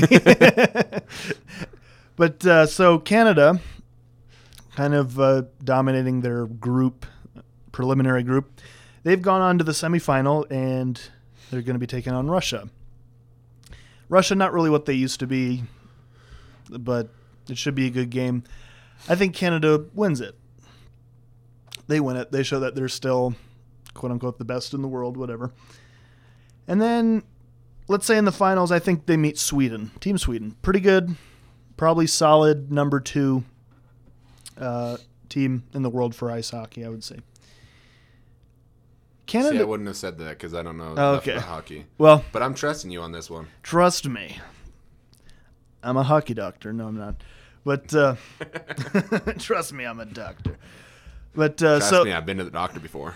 [SPEAKER 2] But uh, so Canada, kind of uh, dominating their group, preliminary group, they've gone on to the semifinal, and they're going to be taking on Russia. Russia, not really what they used to be, but it should be a good game. I think Canada wins it. They win it. They show that they're still, quote unquote, the best in the world, whatever. And then, let's say in the finals, I think they meet Sweden. Team Sweden. Pretty good. Probably solid number two uh, team in the world for ice hockey, I would say. Canada.
[SPEAKER 1] See, I wouldn't have said that because I don't know
[SPEAKER 2] Oh,
[SPEAKER 1] enough
[SPEAKER 2] okay.
[SPEAKER 1] about hockey.
[SPEAKER 2] Well,
[SPEAKER 1] But I'm trusting you on this one.
[SPEAKER 2] trust me. I'm a hockey doctor. No, I'm not. But uh, trust me, I'm a doctor. But uh,
[SPEAKER 1] Trust
[SPEAKER 2] so,
[SPEAKER 1] me, I've been to the doctor before.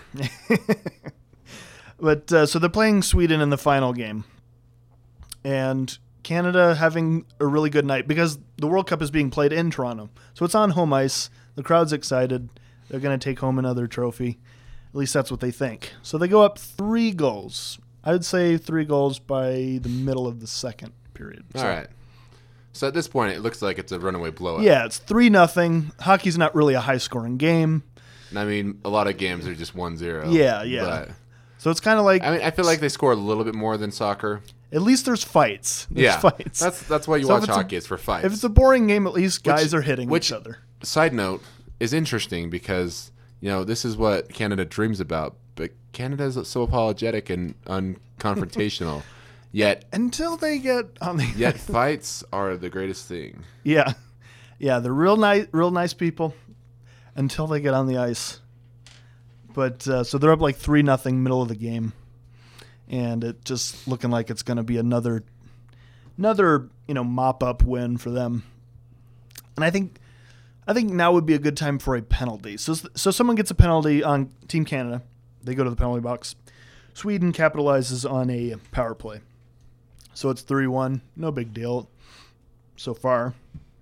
[SPEAKER 2] but uh, so they're playing Sweden in the final game, and Canada having a really good night because the World Cup is being played in Toronto, so it's on home ice. The crowd's excited. They're going to take home another trophy. At least that's what they think. So they go up three goals. I would say three goals by the middle of the second period.
[SPEAKER 1] All
[SPEAKER 2] So-
[SPEAKER 1] right. So at this point, it looks like it's a runaway blowout.
[SPEAKER 2] Yeah, it's three nothing. Hockey's not really a high scoring game,
[SPEAKER 1] And I mean, a lot of games are just one zero.
[SPEAKER 2] Yeah, yeah.
[SPEAKER 1] But,
[SPEAKER 2] so it's kind of like
[SPEAKER 1] I mean, I feel like they score a little bit more than soccer.
[SPEAKER 2] at least there's fights. There's
[SPEAKER 1] Yeah.
[SPEAKER 2] fights.
[SPEAKER 1] That's that's why you
[SPEAKER 2] So if
[SPEAKER 1] watch
[SPEAKER 2] it's a-
[SPEAKER 1] hockey. It's for fights.
[SPEAKER 2] If it's a boring game, at least guys
[SPEAKER 1] Which-
[SPEAKER 2] are hitting
[SPEAKER 1] which-
[SPEAKER 2] each other.
[SPEAKER 1] Side note is interesting because, you know, this is what Canada dreams about. But Canada is so apologetic and unconfrontational. Yet,
[SPEAKER 2] Until they get on the
[SPEAKER 1] yet fights are the greatest thing.
[SPEAKER 2] yeah, yeah, they're real nice, real nice people until they get on the ice. But uh, so they're up like three nothing middle of the game, and it just looking like it's going to be another, another you know mop up win for them. And I think, I think now would be a good time for a penalty. So so someone gets a penalty on Team Canada, they go to the penalty box. Sweden capitalizes on a power play. So it's three one. No big deal so far.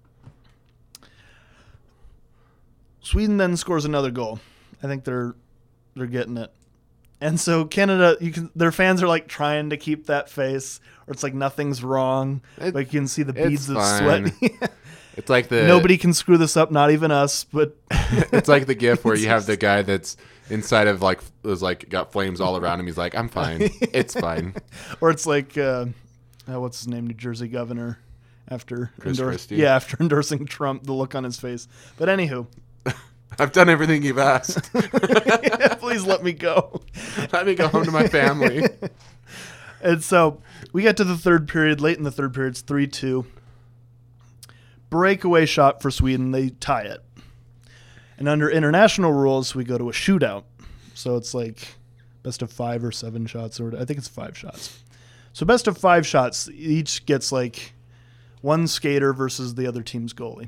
[SPEAKER 2] Sweden then scores another goal. I think they're they're getting it. And so Canada, you can their fans are like trying to keep that face, or it's like nothing's wrong.
[SPEAKER 1] It-
[SPEAKER 2] but you can see the
[SPEAKER 1] it's
[SPEAKER 2] beads of
[SPEAKER 1] fine.
[SPEAKER 2] sweat.
[SPEAKER 1] It's like the
[SPEAKER 2] Nobody can screw this up, not even us. But
[SPEAKER 1] It's like the gif where you have the guy that's inside of like was like got flames all around him. He's like, I'm fine. It's fine.
[SPEAKER 2] or it's like uh, uh, what's his name, New Jersey governor, after
[SPEAKER 1] Chris
[SPEAKER 2] endor-
[SPEAKER 1] Christie?
[SPEAKER 2] yeah, after endorsing Trump, the look on his face. But anywho,
[SPEAKER 1] I've done everything you've asked.
[SPEAKER 2] please let me go.
[SPEAKER 1] Let me go home to my family.
[SPEAKER 2] And so we get to the third period. Late in the third period, it's three two. Breakaway shot for Sweden. They tie it. And under international rules, we go to a shootout. So it's like best of five or seven shots. Or I think it's five shots. So best of five shots. Each gets like one skater versus the other team's goalie.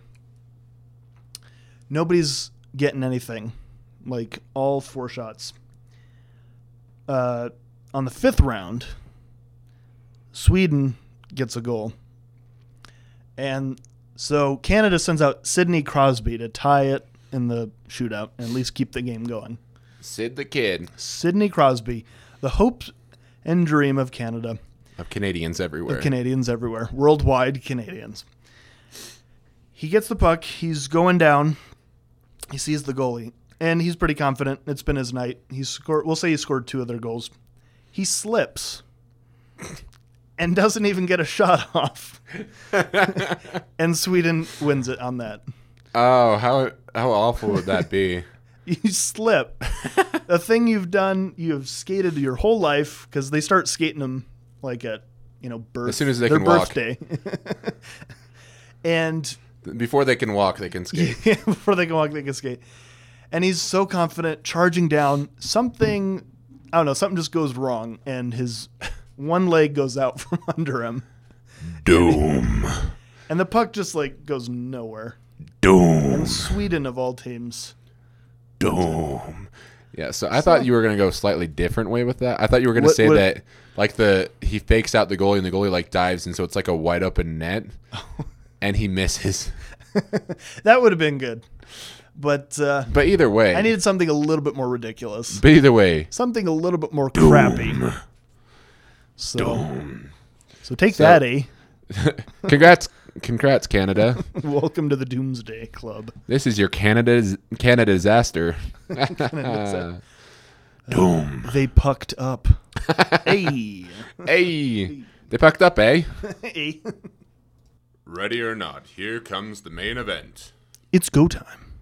[SPEAKER 2] Nobody's getting anything. Like all four shots. Uh, on the fifth round, Sweden gets a goal. And so Canada sends out Sidney Crosby to tie it in the shootout and at least keep the game going.
[SPEAKER 1] Sid the Kid.
[SPEAKER 2] Sidney Crosby, the hope and dream of Canada,
[SPEAKER 1] Of Canadians everywhere.
[SPEAKER 2] of Canadians everywhere, worldwide Canadians. He gets the puck. He's going down. He sees the goalie, and he's pretty confident. It's been his night. He's scored. We'll say he scored two of their goals. He slips and doesn't even get a shot off. And Sweden wins it on that.
[SPEAKER 1] Oh, how how awful would that be?
[SPEAKER 2] You slip. A thing you've done, you have skated your whole life, because they start skating them like at, you know, birth.
[SPEAKER 1] As soon as they
[SPEAKER 2] their
[SPEAKER 1] can walk.
[SPEAKER 2] birthday. And
[SPEAKER 1] Before they can walk, they can skate.
[SPEAKER 2] before they can walk, they can skate. And he's so confident, charging down. Something I don't know, something just goes wrong, and his one leg goes out from under him.
[SPEAKER 3] Doom.
[SPEAKER 2] And the puck just, like, goes nowhere.
[SPEAKER 3] Doom.
[SPEAKER 2] And Sweden, of all teams.
[SPEAKER 3] Doom.
[SPEAKER 1] Yeah, so I thought you were going to go a slightly different way with that. I thought you were going to
[SPEAKER 2] What-
[SPEAKER 1] say
[SPEAKER 2] what-
[SPEAKER 1] that, like, the he fakes out the goalie and the goalie, like, dives, and so it's like a wide open net, and he misses.
[SPEAKER 2] That would have been good. But uh,
[SPEAKER 1] But either way.
[SPEAKER 2] I needed something a little bit more ridiculous.
[SPEAKER 1] But either way.
[SPEAKER 2] Something a little bit more crappy. So,
[SPEAKER 3] Doom.
[SPEAKER 2] so take
[SPEAKER 1] So-
[SPEAKER 2] that, eh?
[SPEAKER 1] Congrats, congrats, Canada.
[SPEAKER 2] Welcome to the Doomsday Club.
[SPEAKER 1] This is your Canada's Canada disaster.
[SPEAKER 3] Doom.
[SPEAKER 2] They pucked up. Hey.
[SPEAKER 1] Hey, they pucked up, eh?
[SPEAKER 2] Hey.
[SPEAKER 3] Ready or not, here comes the main event.
[SPEAKER 2] It's go time.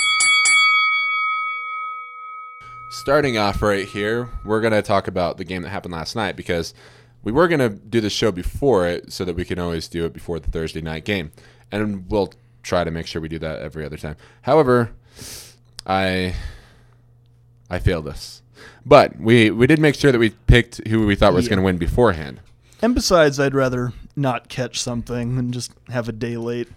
[SPEAKER 1] Starting off right here, we're going to talk about the game that happened last night because we were going to do the show before it so that we can always do it before the Thursday night game. And we'll try to make sure we do that every other time. However, I I failed this. But we, we did make sure that we picked who we thought was
[SPEAKER 2] Yeah.
[SPEAKER 1] going to win beforehand.
[SPEAKER 2] And besides, I'd rather not catch something than just have a day late.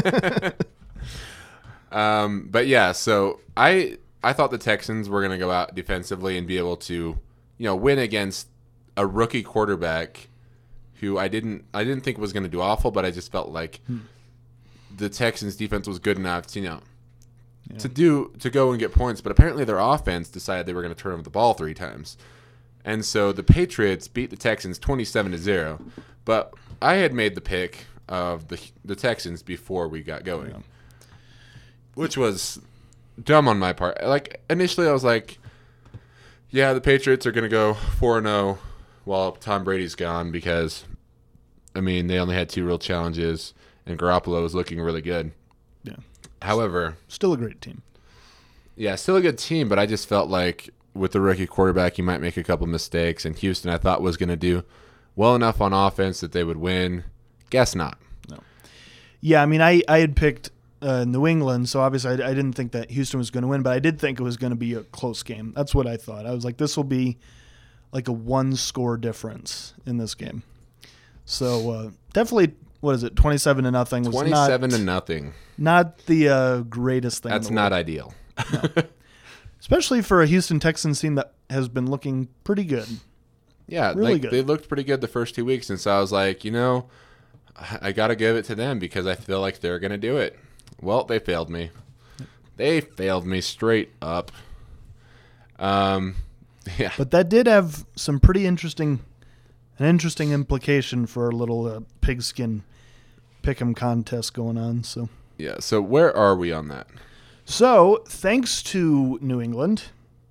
[SPEAKER 1] Um, but yeah, so I I thought the Texans were going to go out defensively and be able to, you know, win against a rookie quarterback who I didn't I didn't think was going to do awful, but I just felt like
[SPEAKER 2] Hmm.
[SPEAKER 1] the Texans defense was good enough to, you know, to do to go and get points, but apparently their offense decided they were going to turn over the ball three times. And so the Patriots beat the Texans twenty-seven to zero, but I had made the pick of the the Texans before we got going.
[SPEAKER 2] Yeah.
[SPEAKER 1] Which was dumb on my part. Like initially I was like, yeah, the Patriots are going to go four and oh while Tom Brady's gone because I mean, they only had two real challenges and Garoppolo was looking really good.
[SPEAKER 2] Yeah.
[SPEAKER 1] However,
[SPEAKER 2] Still a great team.
[SPEAKER 1] yeah, still a good team, but I just felt like with the rookie quarterback, he might make a couple mistakes, and Houston I thought was going to do well enough on offense that they would win. Guess not.
[SPEAKER 2] Yeah, I mean, I, I had picked uh, New England, so obviously I, I didn't think that Houston was going to win, but I did think it was going to be a close game. That's what I thought. I was like, this will be like a one-score difference in this game. So uh, definitely, what is it, twenty-seven to nothing was
[SPEAKER 1] twenty-seven
[SPEAKER 2] not,
[SPEAKER 1] to nothing.
[SPEAKER 2] not the uh, greatest thing. in
[SPEAKER 1] That's
[SPEAKER 2] the
[SPEAKER 1] not
[SPEAKER 2] world.
[SPEAKER 1] ideal.
[SPEAKER 2] Especially for a Houston Texans team that has been looking pretty good.
[SPEAKER 1] Yeah,
[SPEAKER 2] Really
[SPEAKER 1] like,
[SPEAKER 2] good.
[SPEAKER 1] they looked pretty good the first two weeks, and so I was like, you know, I, I got to give it to them because I feel like they're going to do it. Well, they failed me. They failed me straight up. Um, yeah.
[SPEAKER 2] But that did have some pretty interesting, an interesting implication for a little uh, pigskin pick'em contest going on. So,
[SPEAKER 1] Yeah, so where are we on that?
[SPEAKER 2] so thanks to New England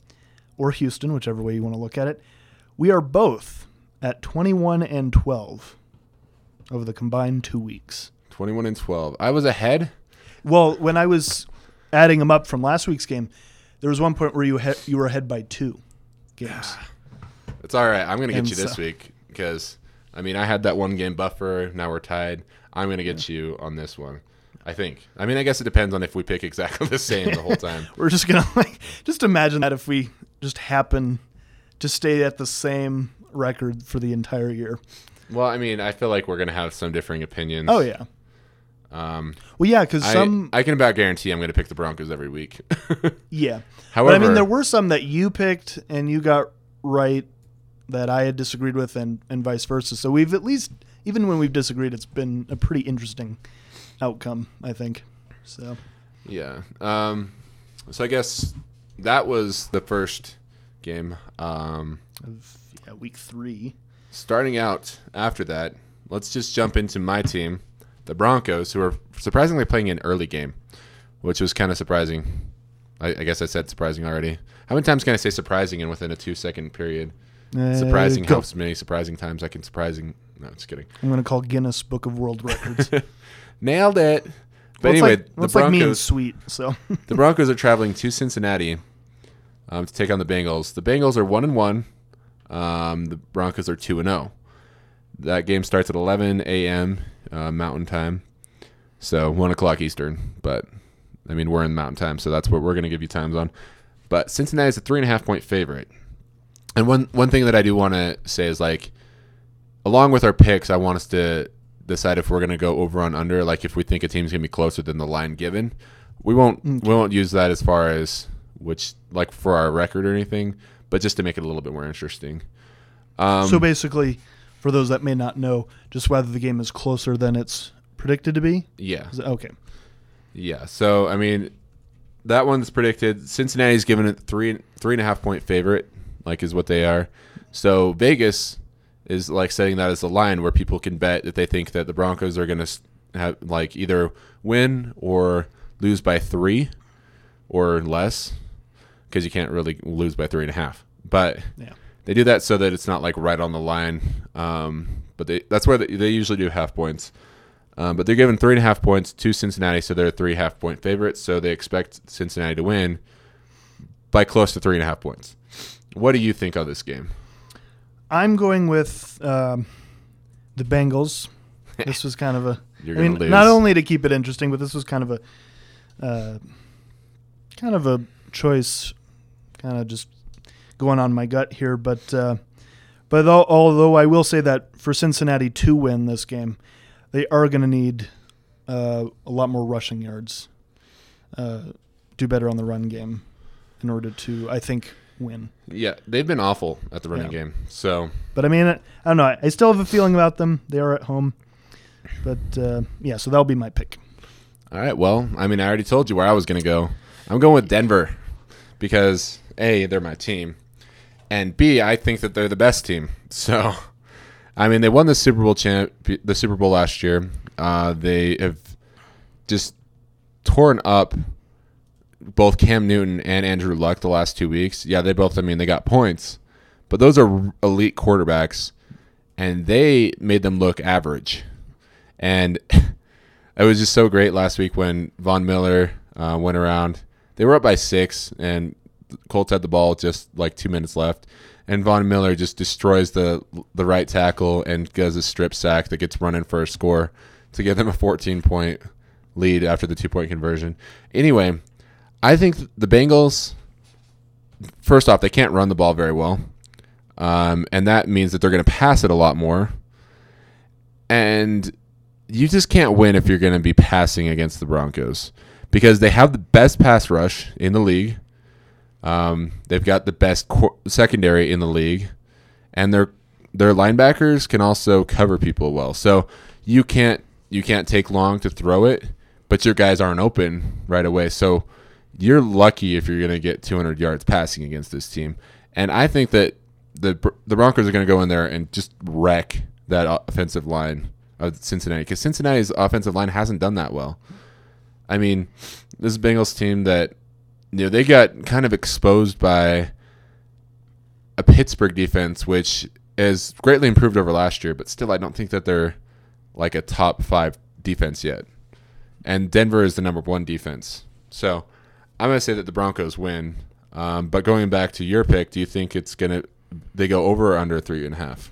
[SPEAKER 2] or Houston, whichever way you want to look at it, we are both at twenty-one and twelve over the combined two weeks.
[SPEAKER 1] twenty-one and twelve. I was ahead.
[SPEAKER 2] Well, when I was adding them up from last week's game, there was one point where you he- you were ahead by two games.
[SPEAKER 1] It's all right. I'm going to get
[SPEAKER 2] And
[SPEAKER 1] you this
[SPEAKER 2] so-
[SPEAKER 1] week because, I mean, I had that one game buffer. Now we're tied. I'm going to get you on this one, I think. I mean, I guess it depends on if we pick exactly the same the whole time.
[SPEAKER 2] We're just gonna like just imagine that if we just happen to stay at the same record for the entire year.
[SPEAKER 1] Well, I mean, I feel like we're going to have some differing opinions.
[SPEAKER 2] Oh yeah.
[SPEAKER 1] Um,
[SPEAKER 2] Well, yeah, because
[SPEAKER 1] I,
[SPEAKER 2] some
[SPEAKER 1] I can about guarantee I'm going to pick the Broncos every week.
[SPEAKER 2] yeah.
[SPEAKER 1] However,
[SPEAKER 2] But I mean, there were some that you picked and you got right that I had disagreed with, and and vice versa. So we've at least, even when we've disagreed, it's been a pretty interesting outcome, I think. So
[SPEAKER 1] yeah. Um, so I guess that was the first game. Um,
[SPEAKER 2] of yeah, week three.
[SPEAKER 1] starting out after that, let's just jump into my team, the Broncos, who are surprisingly playing an early game, which was kind of surprising. I, I guess I said surprising already. How many times can I say surprising in within a two-second period?
[SPEAKER 2] Uh,
[SPEAKER 1] Surprising
[SPEAKER 2] go.
[SPEAKER 1] how many surprising times I can surprising. No, just kidding.
[SPEAKER 2] I'm gonna call Guinness Book of World Records. But
[SPEAKER 1] Nailed it. But
[SPEAKER 2] it's
[SPEAKER 1] anyway,
[SPEAKER 2] like,
[SPEAKER 1] the
[SPEAKER 2] it's like me and
[SPEAKER 1] Broncos.
[SPEAKER 2] Sweet. So
[SPEAKER 1] The Broncos are traveling to Cincinnati um, to take on the Bengals. The Bengals are one and one. Um, the Broncos are two and zero. That game starts at eleven a.m. Uh, Mountain Time, so one o'clock Eastern. But I mean, we're in Mountain Time, so that's what we're going to give you times on. But Cincinnati is a three and a half point favorite. And one one thing that I do want to say is, like, along with our picks, I want us to decide if we're going to go over on under. Like, if we think a team's going to be closer than the line given, we won't
[SPEAKER 2] Okay.
[SPEAKER 1] we won't use that as far as which, like, for our record or anything, but just to make it a little bit more interesting. Um,
[SPEAKER 2] So basically, for those that may not know, just whether the game is closer than it's predicted to be.
[SPEAKER 1] yeah,
[SPEAKER 2] Is it- okay.
[SPEAKER 1] yeah. So I mean, that one's predicted. Cincinnati's given it three three and a half point favorite, like is what they are. So Vegas is like setting that as a line where people can bet that they think that the Broncos are going to have like either win or lose by three or less, because you can't really lose by three and a half. But
[SPEAKER 2] Yeah.
[SPEAKER 1] they do that so that it's not like right on the line. Um, but they that's where they, they usually do half points. Um, but they're giving three and a half points to Cincinnati, so they're three half point favorites. So they expect Cincinnati to win by close to three and a half points. What do you think of this game?
[SPEAKER 2] I'm going with um, the Bengals. This was kind of a.
[SPEAKER 1] You're
[SPEAKER 2] I mean,
[SPEAKER 1] gonna lose.
[SPEAKER 2] not only to keep it interesting, but this was kind of a, uh, kind of a choice, kind of just going on my gut here. But, uh, but al- although I will say that for Cincinnati to win this game, they are going to need uh, a lot more rushing yards, uh, do better on the run game, in order to, I think, win.
[SPEAKER 1] Yeah, they've been awful at the running
[SPEAKER 2] Yeah.
[SPEAKER 1] game. So
[SPEAKER 2] But I mean, I don't know. I still have a feeling about them. They are at home. But uh, yeah, so that'll be my pick.
[SPEAKER 1] all right, well, I mean, I already told you where I was going to go. I'm going with Denver because A, they're my team, and B, I think that they're the best team. So, I mean, they won the Super Bowl champ, the Super Bowl last year. Uh, they have just torn up both Cam Newton and Andrew Luck the last two weeks. Yeah, they both, I mean, they got points, but those are elite quarterbacks, and they made them look average. And it was just so great last week when Von Miller uh, went around. They were up by six, and Colts had the ball just like two minutes left. And Von Miller just destroys the the right tackle and does a strip sack that gets run in for a score to give them a fourteen-point lead after the two-point conversion. Anyway, I think the Bengals, first off, they can't run the ball very well. Um, and that means that they're going to pass it a lot more. And you just can't win if you're going to be passing against the Broncos because they have the best pass rush in the league. Um, they've got the best cor- secondary in the league, and their their linebackers can also cover people well. So you can't you can't take long to throw it, but your guys aren't open right away. So you're lucky if you're going to get two hundred yards passing against this team. And I think that the the Broncos are going to go in there and just wreck that offensive line of Cincinnati, because Cincinnati's offensive line hasn't done that well. I mean, this is a Bengals team that, you know, they got kind of exposed by a Pittsburgh defense, which is greatly improved over last year, but still I don't think that they're like a top five defense yet. And Denver is the number one defense. So I'm going to say that the Broncos win. Um, but going back to your pick, do you think it's going to, they go over or under three and a half?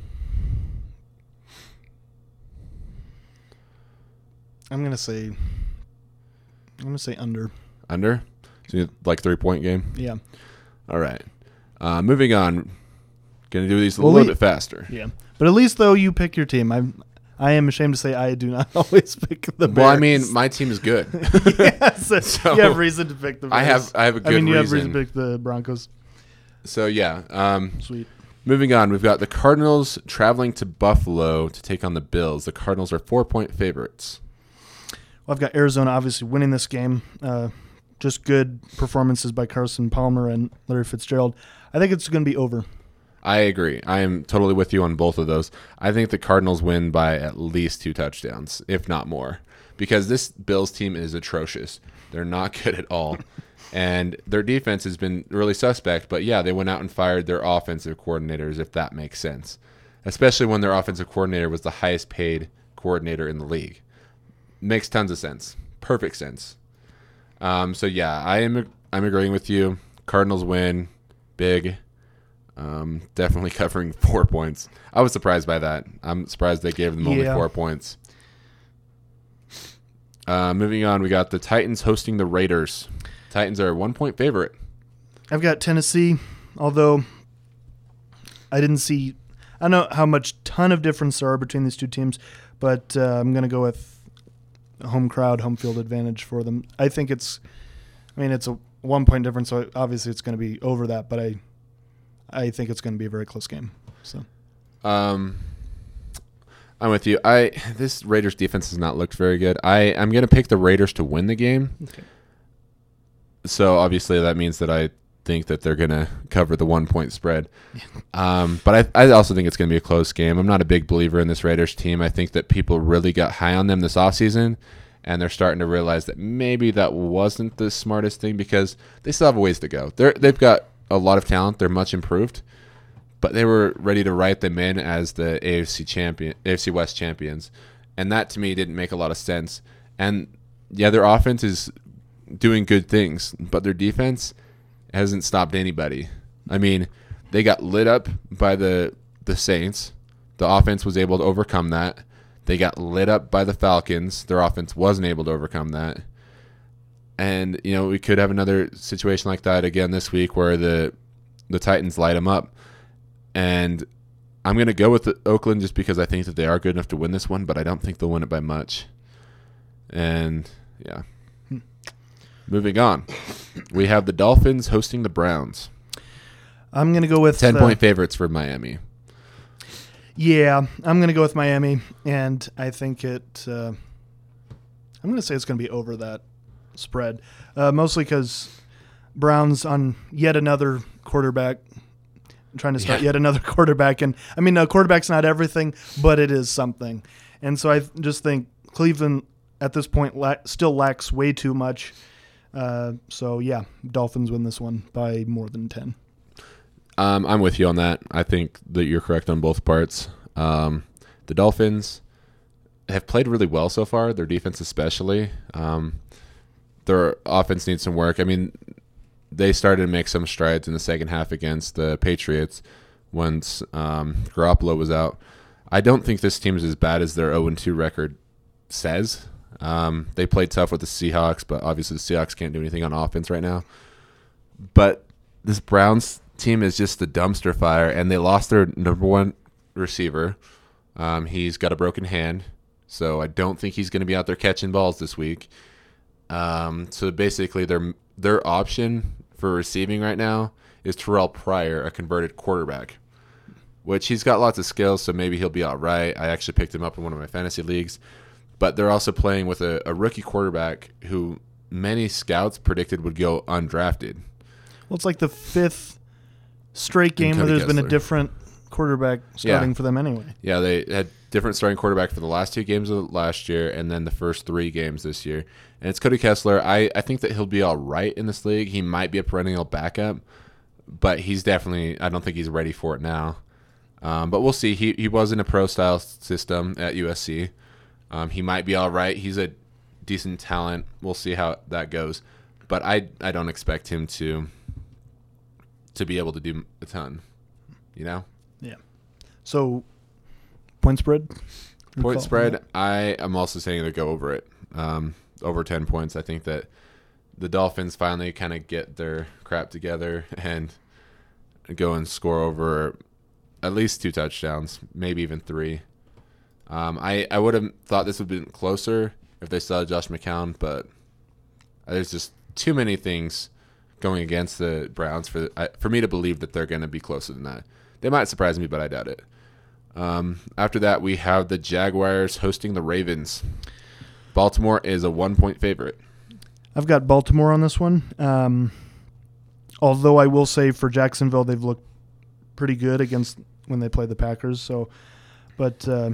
[SPEAKER 2] I'm gonna say. I'm gonna say under.
[SPEAKER 1] Under? So you- like three-point game?
[SPEAKER 2] Yeah.
[SPEAKER 1] All right. Uh, moving on. Going to do these a
[SPEAKER 2] Well,
[SPEAKER 1] little
[SPEAKER 2] we-
[SPEAKER 1] bit faster.
[SPEAKER 2] Yeah. But at least though you pick your team. I'm. I am ashamed to say I do not always pick the Bears.
[SPEAKER 1] Well, I mean, my team is good.
[SPEAKER 2] yes,
[SPEAKER 1] So,
[SPEAKER 2] you have reason to pick the Bears.
[SPEAKER 1] I have I have a good
[SPEAKER 2] I mean, you
[SPEAKER 1] reason.
[SPEAKER 2] have reason to pick the Broncos.
[SPEAKER 1] So, yeah. Um,
[SPEAKER 2] Sweet.
[SPEAKER 1] moving on, we've got the Cardinals traveling to Buffalo to take on the Bills. The Cardinals are four-point favorites.
[SPEAKER 2] Well, I've got Arizona obviously winning this game. Uh, just good performances by Carson Palmer and Larry Fitzgerald. I think it's going to be over.
[SPEAKER 1] I agree. I am totally with you on both of those. I think the Cardinals win by at least two touchdowns, if not more, because this Bills team is atrocious. They're not good at all. And their defense has been really suspect, but yeah, they went out and fired their offensive coordinators, if that makes sense, especially when their offensive coordinator was the highest paid coordinator in the league. Makes tons of sense. Perfect sense. Um, so yeah, I am I'm agreeing with you. Cardinals win big. Um, definitely covering four points. I was surprised by that. I'm surprised they gave them only
[SPEAKER 2] Yeah.
[SPEAKER 1] four points. Uh, moving on, we got the Titans hosting the Raiders. Titans are a one-point favorite.
[SPEAKER 2] I've got Tennessee, although I didn't see. I don't know how much ton of difference there are between these two teams, but uh, I'm going to go with a home crowd, home field advantage for them. I think it's. I mean, it's a one point difference, so obviously it's going to be over that. But I, I think it's going to be a very close game. So.
[SPEAKER 1] Um. I'm with you. I this Raiders defense has not looked very good. I I'm going to pick the Raiders to win the game.
[SPEAKER 2] Okay.
[SPEAKER 1] So obviously that means that I think that they're going to cover the one point spread. um, but I I also think it's going to be a close game. I'm not a big believer in this Raiders team. I think that people really got high on them this offseason, and they're starting to realize that maybe that wasn't the smartest thing because they still have a ways to go. They're they've got a lot of talent. They're much improved. But they were ready to write them in as the A F C champion, A F C West champions, and that to me didn't make a lot of sense. And yeah, their offense is doing good things, but their defense hasn't stopped anybody. I mean, they got lit up by the the Saints. The offense was able to overcome that. They got lit up by the Falcons. Their offense wasn't able to overcome that. And you know, we could have another situation like that again this week where the the Titans light them up. And I'm going to go with the Oakland just because I think that they are good enough to win this one, but I don't think they'll win it by much. And, yeah. Hmm. Moving on. We have the Dolphins hosting the Browns.
[SPEAKER 2] I'm going to go with...
[SPEAKER 1] ten-point uh, favorites for Miami.
[SPEAKER 2] Yeah, I'm going to go with Miami, and I think it... Uh, I'm going to say it's going to be over that spread, uh, mostly because Browns on yet another quarterback... trying to start yeah. yet another quarterback. And I mean, a quarterback's not everything, but it is something. And so I just think Cleveland at this point la- still lacks way too much. Uh, so yeah, Dolphins win this one by more than ten.
[SPEAKER 1] Um, I'm with you on that. I think that you're correct on both parts. Um, the Dolphins have played really well so far, their defense especially. Um, their offense needs some work. I mean, they started to make some strides in the second half against the Patriots once um, Garoppolo was out. I don't think this team is as bad as their oh and two record says. Um, they played tough with the Seahawks, but obviously the Seahawks can't do anything on offense right now. But this Browns team is just a dumpster fire, and they lost their number one receiver. Um, he's got a broken hand, so I don't think he's going to be out there catching balls this week. Um, so basically their their option for receiving right now is Terrell Pryor, a converted quarterback, which he's got lots of skills, so maybe he'll be all right. I actually picked him up in one of my fantasy leagues. But they're also playing with a, a rookie quarterback who many scouts predicted would go undrafted.
[SPEAKER 2] Well, it's like the fifth straight game where there's
[SPEAKER 1] Kessler.
[SPEAKER 2] been a different quarterback starting
[SPEAKER 1] yeah.
[SPEAKER 2] for them anyway.
[SPEAKER 1] Yeah, they had different starting quarterback for the last two games of last year and then the first three games this year. And it's Cody Kessler. I, I think that he'll be all right in this league. He might be a perennial backup, but he's definitely – I don't think he's ready for it now. Um, but we'll see. He he was in a pro-style system at U S C. Um, he might be all right. He's a decent talent. We'll see how that goes. But I I don't expect him to to be able to do a ton, you know?
[SPEAKER 2] Yeah. So, point spread?
[SPEAKER 1] Point spread, I am also saying to go over it. Um, over ten points. I think that the Dolphins finally kind of get their crap together and go and score over at least two touchdowns, maybe even three. Um, I, I would have thought this would have been closer if they still had Josh McCown, but there's just too many things going against the Browns for I, for me to believe that they're going to be closer than that. They might surprise me, but I doubt it. Um, after that, we have the Jaguars hosting the Ravens. Baltimore is a one-point favorite.
[SPEAKER 2] I've got Baltimore on this one. Um, although I will say for Jacksonville, they've looked pretty good against when they play the Packers. So, but uh,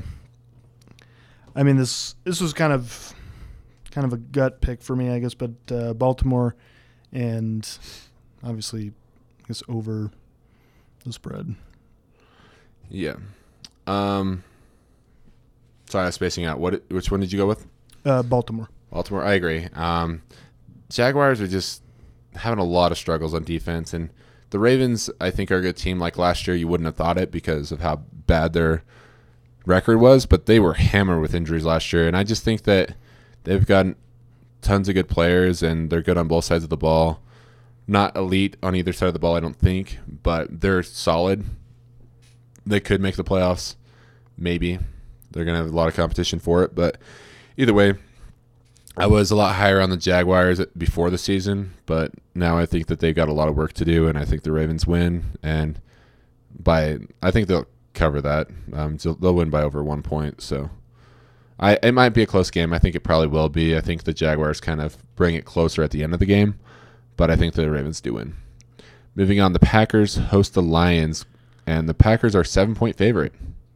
[SPEAKER 2] I mean, this this was kind of kind of a gut pick for me, I guess. But uh, Baltimore, and obviously, I guess over the spread.
[SPEAKER 1] Yeah. Um. Sorry, I'm spacing out. What? Which one did you go with?
[SPEAKER 2] Uh, Baltimore.
[SPEAKER 1] Baltimore. I agree. Um, Jaguars are just having a lot of struggles on defense, and the Ravens, I think, are a good team. Like last year, you wouldn't have thought it because of how bad their record was, but they were hammered with injuries last year, and I just think that they've got tons of good players, and they're good on both sides of the ball. Not elite on either side of the ball, I don't think, but they're solid. they could make the playoffs. Maybe. They're going to have a lot of competition for it. But either way, I was a lot higher on the Jaguars before the season, but now I think that they've got a lot of work to do, and I think the Ravens win. And by I think they'll cover that. Um, so they'll win by over one point. So I it might be a close game. I think it probably will be. I think the Jaguars kind of bring it closer at the end of the game, but I think the Ravens do win. Moving on, the Packers host the Lions, and the Packers are seven-point favorite.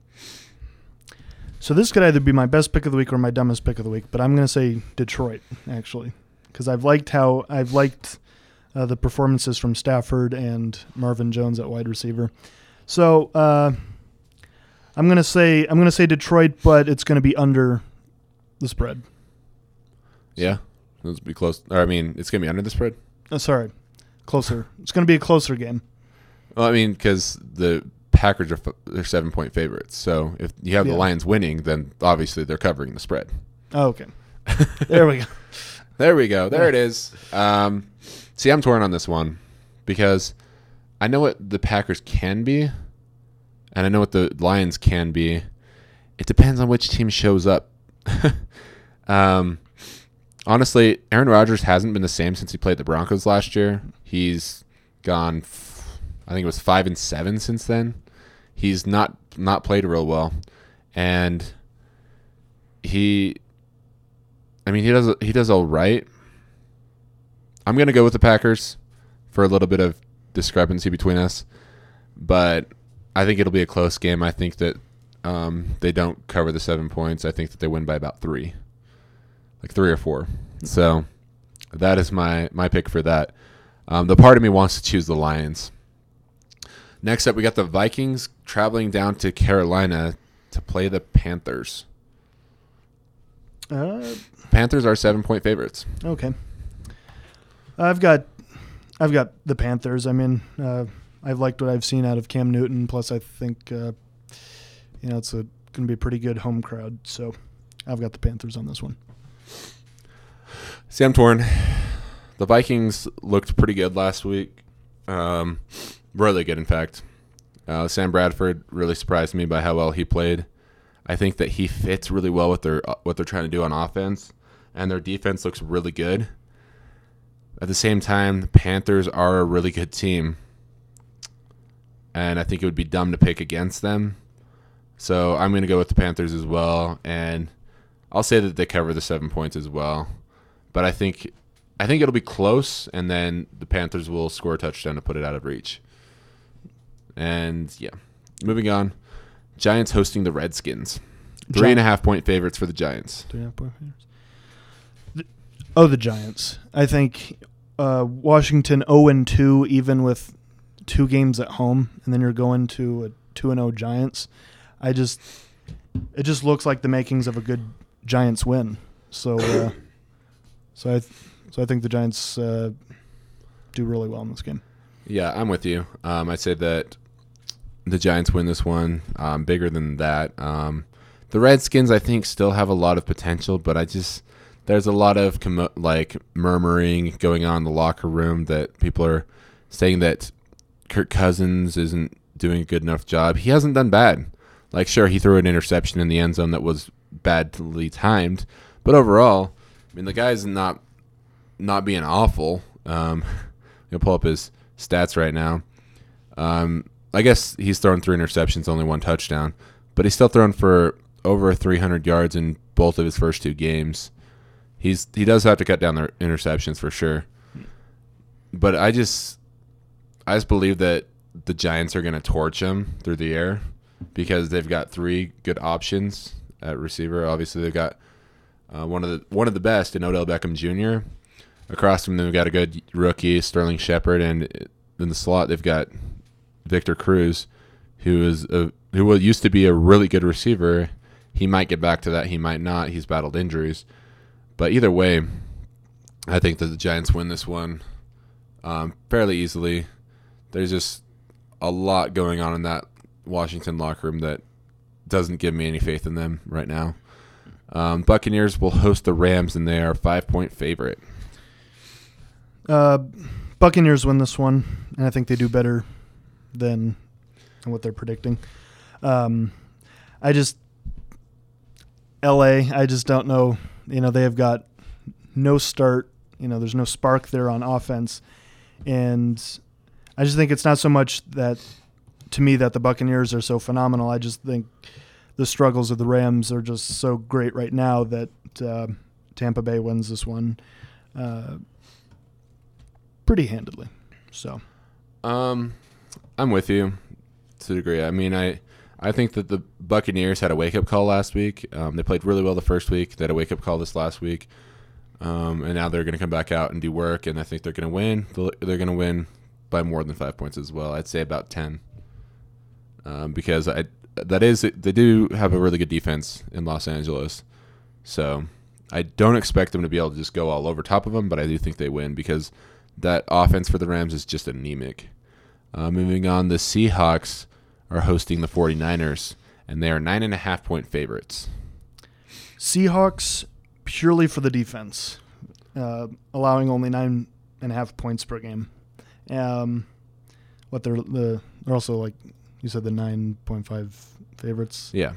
[SPEAKER 2] So this could either be my best pick of the week or my dumbest pick of the week, but I'm going to say Detroit, actually, because I've liked how I've liked uh, the performances from Stafford and Marvin Jones at wide receiver. So uh, I'm going to say I'm going to say Detroit, but it's going to be under the spread.
[SPEAKER 1] Yeah, it'll be close. Or I mean, it's going to be under the spread.
[SPEAKER 2] Oh, sorry, closer. It's going to be a closer game.
[SPEAKER 1] Well, I mean, because the Packers are they're seven point favorites. So if you have
[SPEAKER 2] Yeah.
[SPEAKER 1] the Lions winning, then obviously they're covering the spread.
[SPEAKER 2] Oh, okay. There we go.
[SPEAKER 1] There we go. There it is. Um, see, I'm torn on this one because I know what the Packers can be, and I know what the Lions can be. It depends on which team shows up. um, honestly, Aaron Rodgers hasn't been the same since he played the Broncos last year. He's gone, f- I think it was five and seven since then. He's not not played real well, and he, I mean, he does he does all right. I'm gonna go with the Packers for a little bit of discrepancy between us, but I think it'll be a close game. I think that um, they don't cover the seven points. I think that they win by about three, like three or four. So that is my my pick for that. Um, the part of me wants to choose the Lions. Next up, we got the Vikings traveling down to Carolina to play the Panthers.
[SPEAKER 2] Uh,
[SPEAKER 1] Panthers are seven-point favorites.
[SPEAKER 2] okay. I've got, I've got the Panthers. I mean, uh, I've liked what I've seen out of Cam Newton. Plus, I think, uh, you know, it's a going to be a pretty good home crowd. So, I've got the Panthers on this one.
[SPEAKER 1] See, I'm torn. The Vikings looked pretty good last week. Um, really good, in fact. Uh, Sam Bradford really surprised me by how well he played. I think that he fits really well with their uh, what they're trying to do on offense, and their defense looks really good. At the same time, the Panthers are a really good team, and I think it would be dumb to pick against them. So I'm going to go with the Panthers as well, and I'll say that they cover the seven points as well. But I think I think it'll be close, and then the Panthers will score a touchdown to put it out of reach. And, yeah, moving on. Giants hosting the Redskins. Three and a half point favorites for the Giants.
[SPEAKER 2] Three and a half point favorites. The, oh, the Giants. I think uh, Washington oh and two, even with two games at home, and then you're going to a two and oh Giants. I just, it just looks like the makings of a good Giants win. So, uh, so I, th- so I think the Giants uh, do really well in this game.
[SPEAKER 1] Yeah, I'm with you. Um, I say that the Giants win this one. Um, bigger than that. Um, the Redskins, I think, still have a lot of potential, but I just there's a lot of com- like murmuring going on in the locker room that people are saying that Kirk Cousins isn't doing a good enough job. He hasn't done bad. Like, sure, he threw an interception in the end zone that was badly timed, but overall, I mean, the guy's not not being awful. Um, I'm gonna pull up his stats right now. Um, I guess he's thrown three interceptions, only one touchdown, but he's still thrown for over three hundred yards in both of his first two games. He's he does have to cut down their interceptions for sure, but I just I just believe that the Giants are going to torch him through the air because they've got three good options at receiver. Obviously, they've got uh, one of the one of the best in Odell Beckham Junior Across from them, they've got a good rookie, Sterling Shepard, and in the slot, they've got Victor Cruz, who is a, who used to be a really good receiver. He might get back to that. He might not. He's battled injuries. But either way, I think that the Giants win this one um, fairly easily. There's just a lot going on in that Washington locker room that doesn't give me any faith in them right now. Um, Buccaneers will host the Rams, and they are a five-point favorite.
[SPEAKER 2] Uh, Buccaneers win this one, and I think they do better than what they're predicting. Um, I just L A. I just don't know. You know, they have got no start. You know, there's no spark there on offense, and I just think it's not so much that to me that the Buccaneers are so phenomenal. I just think the struggles of the Rams are just so great right now that uh, Tampa Bay wins this one uh, pretty handedly. So,
[SPEAKER 1] um, I'm with you to a degree. I mean, I I think that the Buccaneers had a wake up call last week. Um, they played really well the first week. They had a wake up call this last week, um, and now they're going to come back out and do work. And I think they're going to win. They're going to win by more than five points as well. I'd say about ten, um, because I that is they do have a really good defense in Los Angeles. So I don't expect them to be able to just go all over top of them, but I do think they win because that offense for the Rams is just anemic. Uh, moving on, the Seahawks are hosting the 49ers, and they are nine and a half point favorites.
[SPEAKER 2] Seahawks purely for the defense, uh, allowing only nine and a half points per game. Um, what they're the they're also like you said the nine point five favorites.
[SPEAKER 1] Yeah,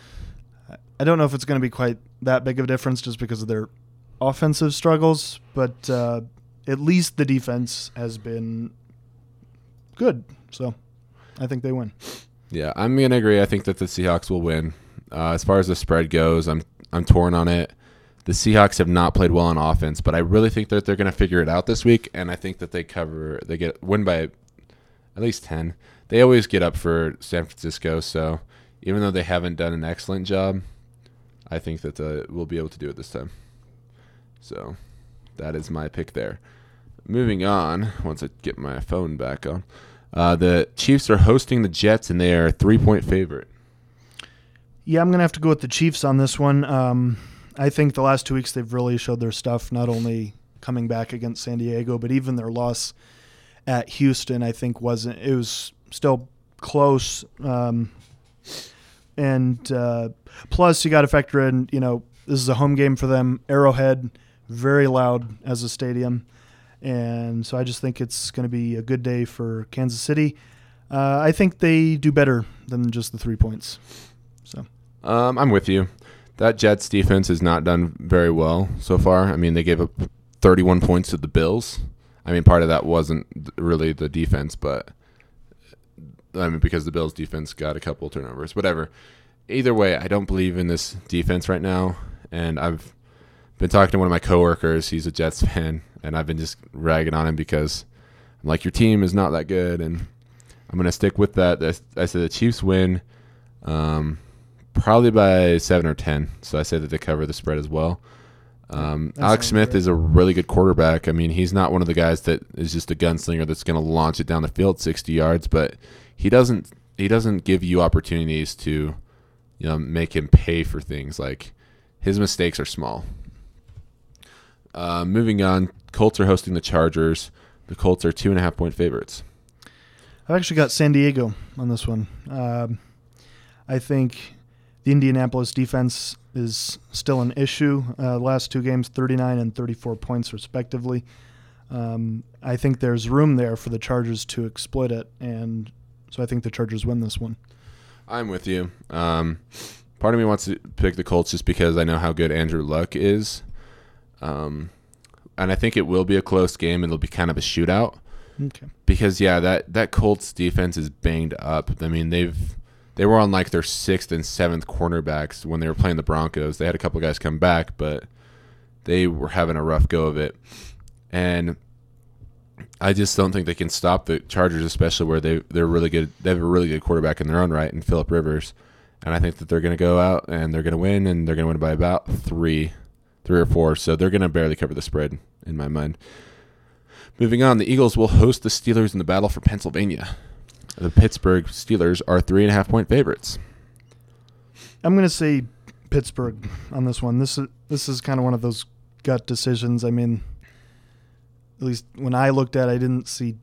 [SPEAKER 2] I don't know if it's going to be quite that big of a difference just because of their offensive struggles, but uh, at least the defense has been good. So I think they win.
[SPEAKER 1] Yeah, I'm gonna agree. I think that the Seahawks will win. Uh, as far as the spread goes, I'm I'm torn on it. The Seahawks have not played well on offense, but I really think that they're gonna figure it out this week, and I think that they cover. They get win by at least ten. They always get up for San Francisco, so even though they haven't done an excellent job, I think that uh, we'll be able to do it this time. So that is my pick there. Moving on, once I get my phone back on. Uh, the Chiefs are hosting the Jets, and they are a three-point favorite.
[SPEAKER 2] Yeah, I'm going to have to go with the Chiefs on this one. Um, I think the last two weeks they've really showed their stuff, not only coming back against San Diego, but even their loss at Houston, I think, wasn't. It was still close. Um, and uh, plus, you got to factor in, you know, this is a home game for them. Arrowhead, very loud as a stadium. And so I just think it's going to be a good day for Kansas City. Uh, I think they do better than just the three points. So
[SPEAKER 1] um, I'm with you. That Jets defense has not done very well so far. I mean, they gave up thirty-one points to the Bills. I mean, part of that wasn't really the defense, but I mean, because the Bills defense got a couple turnovers. Whatever. Either way, I don't believe in this defense right now. And I've been talking to one of my coworkers. He's a Jets fan. And I've been just ragging on him because I'm like, your team is not that good, and I'm going to stick with that. I said the Chiefs win um, probably by seven or ten, so I say that they cover the spread as well. Um, Alex Smith great. is a really good quarterback. I mean, he's not one of the guys that is just a gunslinger that's going to launch it down the field sixty yards, but he doesn't he doesn't give you opportunities to you know make him pay for things. Like, his mistakes are small. Uh, moving on, Colts are hosting the Chargers. The Colts are two and a half point favorites.
[SPEAKER 2] I've actually got San Diego on this one. Um, I think the Indianapolis defense is still an issue. Uh, last two games, thirty-nine and thirty-four points respectively. Um, I think there's room there for the Chargers to exploit it, and so I think the Chargers win this one.
[SPEAKER 1] I'm with you. Um, part of me wants to pick the Colts just because I know how good Andrew Luck is. Um, and I think it will be a close game. It'll be kind of a shootout.
[SPEAKER 2] Okay.
[SPEAKER 1] Because yeah, that, that Colts defense is banged up. I mean, they've they were on like their sixth and seventh cornerbacks when they were playing the Broncos. They had a couple guys come back, but they were having a rough go of it. And I just don't think they can stop the Chargers, especially where they they're really good. They have a really good quarterback in their own right, in Phillip Rivers. And I think that they're going to go out and they're going to win, and they're going to win by about three. Three or four, so they're going to barely cover the spread in my mind. Moving on, the Eagles will host the Steelers in the battle for Pennsylvania. The Pittsburgh Steelers are three and a half point favorites.
[SPEAKER 2] I'm going to say Pittsburgh on this one. This is this is kind of one of those gut decisions. I mean, at least when I looked at it, I didn't see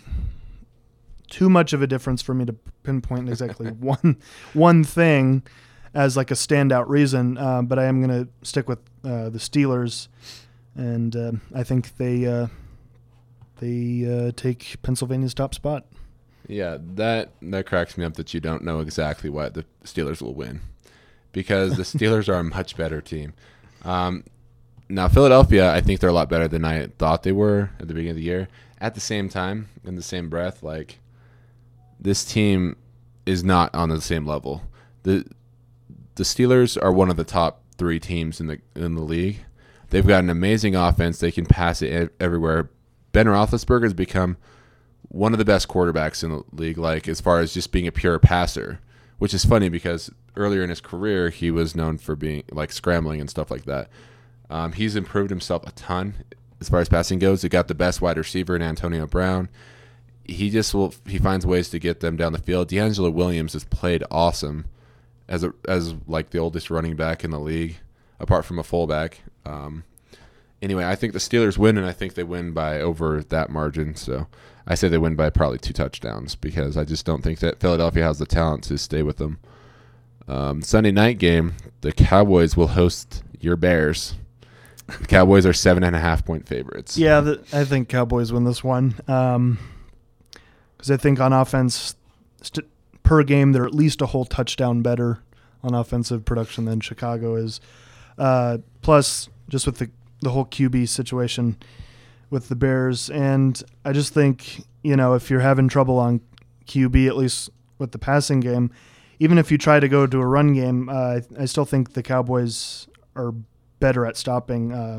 [SPEAKER 2] too much of a difference for me to pinpoint exactly one one thing as like a standout reason, uh, but I am going to stick with uh, the Steelers, and uh, I think they uh, they uh, take Pennsylvania's top spot.
[SPEAKER 1] Yeah, that that cracks me up that you don't know exactly what the Steelers will win, because the Steelers are a much better team. Um, now, Philadelphia, I think they're a lot better than I thought they were at the beginning of the year. At the same time, in the same breath, like, this team is not on the same level. the The Steelers are one of the top three teams in the in the league. They've got an amazing offense. They can pass it ev- everywhere. Ben Roethlisberger has become one of the best quarterbacks in the league, like, as far as just being a pure passer, which is funny because earlier in his career he was known for being like scrambling and stuff like that. Um, he's improved himself a ton as far as passing goes. He got the best wide receiver in Antonio Brown. He just will he finds ways to get them down the field. DeAngelo Williams has played awesome as a as like the oldest running back in the league, apart from a fullback. Um, anyway, I think the Steelers win, and I think they win by over that margin. So I say they win by probably two touchdowns, because I just don't think that Philadelphia has the talent to stay with them. Um, Sunday night game, the Cowboys will host your Bears. The Cowboys are seven and a half point favorites.
[SPEAKER 2] Yeah, the, I think Cowboys win this one. Um, because I think on offense, st- per game, they're at least a whole touchdown better on offensive production than Chicago is. Uh, plus, just with the, the whole Q B situation with the Bears. And I just think, you know, if you're having trouble on Q B, at least with the passing game, even if you try to go to a run game, uh, I still think the Cowboys are better at stopping uh,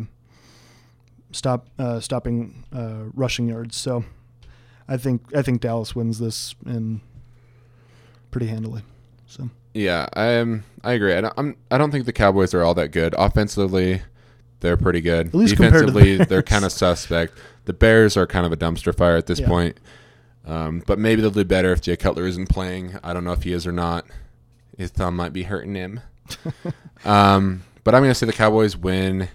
[SPEAKER 2] stop uh, stopping uh, rushing yards. So I think I think Dallas wins this in pretty handily. So
[SPEAKER 1] yeah, I am. I agree. I don't, I'm. I don't think the Cowboys are all that good offensively. They're pretty good.
[SPEAKER 2] At least compared to the
[SPEAKER 1] defensively,
[SPEAKER 2] Bears.
[SPEAKER 1] they're kind of suspect. The Bears are kind of a dumpster fire at this
[SPEAKER 2] Yeah.
[SPEAKER 1] point. Um, but maybe they'll do better if Jay Cutler isn't playing. I don't know if he is or not. His thumb might be hurting him. um, but I'm going to say the Cowboys win.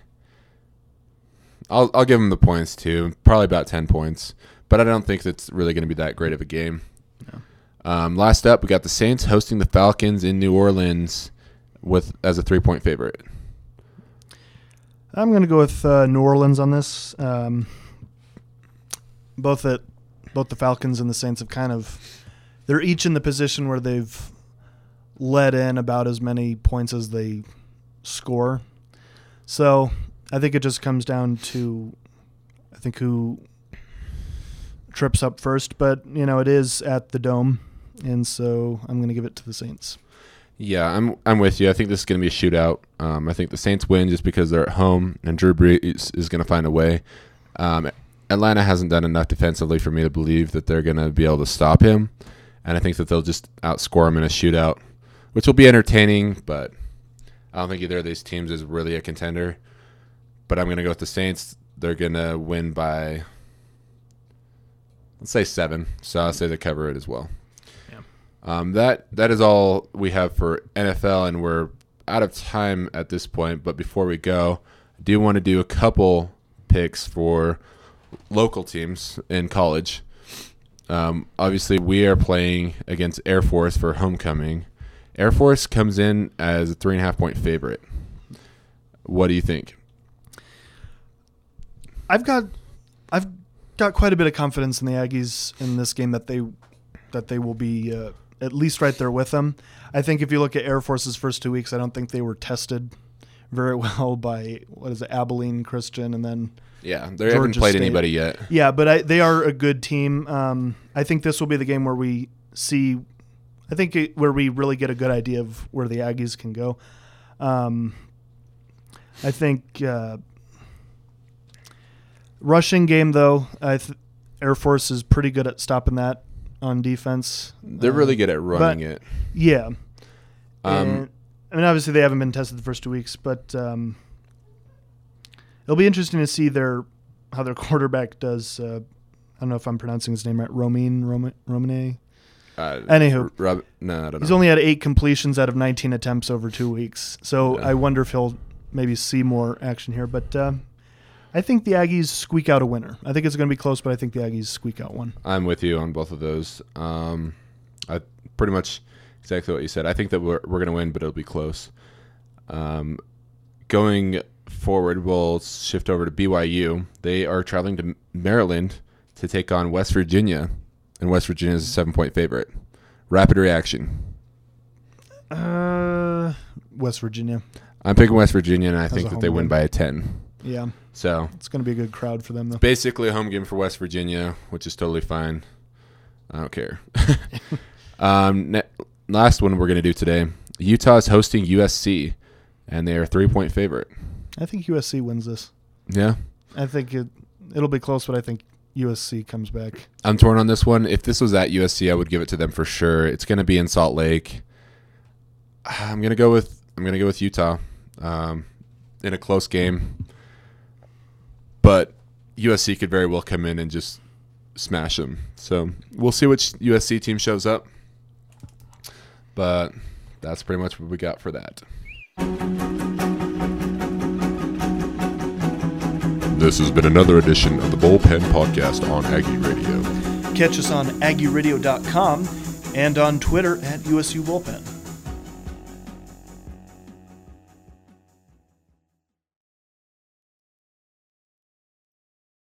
[SPEAKER 1] I'll I'll give them the points too. Probably about ten points. But I don't think it's really going to be that great of a game.
[SPEAKER 2] No.
[SPEAKER 1] Um, last up, we got the Saints hosting the Falcons in New Orleans with as a three-point favorite.
[SPEAKER 2] I'm going to go with uh, New Orleans on this. Um, both at both the Falcons and the Saints have kind of they're each in the position where they've let in about as many points as they score. So I think it just comes down to I think who trips up first, but you know it is at the Dome, and so I'm going to give it to the Saints.
[SPEAKER 1] Yeah, I'm I'm with you. I think this is going to be a shootout. Um, I think the Saints win just because they're at home, and Drew Brees is going to find a way. Um, Atlanta hasn't done enough defensively for me to believe that they're going to be able to stop him, and I think that they'll just outscore him in a shootout, which will be entertaining, but I don't think either of these teams is really a contender. But I'm going to go with the Saints. They're going to win by, let's say, seven, so I'll say they cover it as well. Um, that that is all we have for N F L, and we're out of time at this point. But before we go, I do want to do a couple picks for local teams in college. Um, obviously, we are playing against Air Force for homecoming. Air Force comes in as a three and a half point favorite. What do you think?
[SPEAKER 2] I've got I've got quite a bit of confidence in the Aggies in this game that they that they will be uh, at least right there with them. I think if you look at Air Force's first two weeks, I don't think they were tested very well by, what is it, Abilene Christian, and then
[SPEAKER 1] Yeah, they
[SPEAKER 2] Georgia
[SPEAKER 1] haven't played
[SPEAKER 2] State.
[SPEAKER 1] anybody yet.
[SPEAKER 2] Yeah, but I, they are a good team. Um, I think this will be the game where we see, I think it, where we really get a good idea of where the Aggies can go. Um, I think uh, rushing game, though, I th- Air Force is pretty good at stopping that on defense.
[SPEAKER 1] They're
[SPEAKER 2] Uh,
[SPEAKER 1] really good at running
[SPEAKER 2] but-
[SPEAKER 1] it.
[SPEAKER 2] Yeah.
[SPEAKER 1] Um,
[SPEAKER 2] And, I mean, obviously they haven't been tested the first two weeks, but um, it'll be interesting to see their how their quarterback does. Uh, I don't know if I'm pronouncing his name right. Romain Roma, Romane.
[SPEAKER 1] Uh,
[SPEAKER 2] Anywho.
[SPEAKER 1] Rob, no, I don't
[SPEAKER 2] He's
[SPEAKER 1] know.
[SPEAKER 2] only had eight completions out of nineteen attempts over two weeks, so
[SPEAKER 1] Yeah.
[SPEAKER 2] I wonder if he'll maybe see more action here. But uh, I think the Aggies squeak out a winner. I think it's going to be close, but I think the Aggies squeak out one.
[SPEAKER 1] I'm with you on both of those. Um, I pretty much exactly what you said. I think that we're we're gonna win, but it'll be close. Um, going forward, we'll shift over to B Y U. They are traveling to Maryland to take on West Virginia and West Virginia is a seven-point favorite. Rapid reaction.
[SPEAKER 2] Uh, West Virginia.
[SPEAKER 1] I'm picking West Virginia, and I
[SPEAKER 2] As
[SPEAKER 1] think
[SPEAKER 2] a
[SPEAKER 1] that they
[SPEAKER 2] home
[SPEAKER 1] win
[SPEAKER 2] win.
[SPEAKER 1] by a ten.
[SPEAKER 2] Yeah,
[SPEAKER 1] So
[SPEAKER 2] it's going to be a good crowd for them, though.
[SPEAKER 1] basically a home game for West Virginia, which is totally fine. I don't care. um, ne- last one we're going to do today. Utah is hosting U S C, and they are a three-point favorite.
[SPEAKER 2] I think U S C wins this.
[SPEAKER 1] Yeah.
[SPEAKER 2] I think it, it'll be close, but I think U S C comes back.
[SPEAKER 1] I'm torn on this one. If this was at U S C, I would give it to them for sure. It's going to be in Salt Lake. I'm going to go with I'm going to go with Utah um, in a close game. But U S C could very well come in and just smash them. So we'll see which U S C team shows up. But that's pretty much what we got for that.
[SPEAKER 3] This has been another edition of the Bullpen Podcast on Aggie Radio.
[SPEAKER 2] Catch us on Aggie Radio dot com and on Twitter at U S U Bullpen.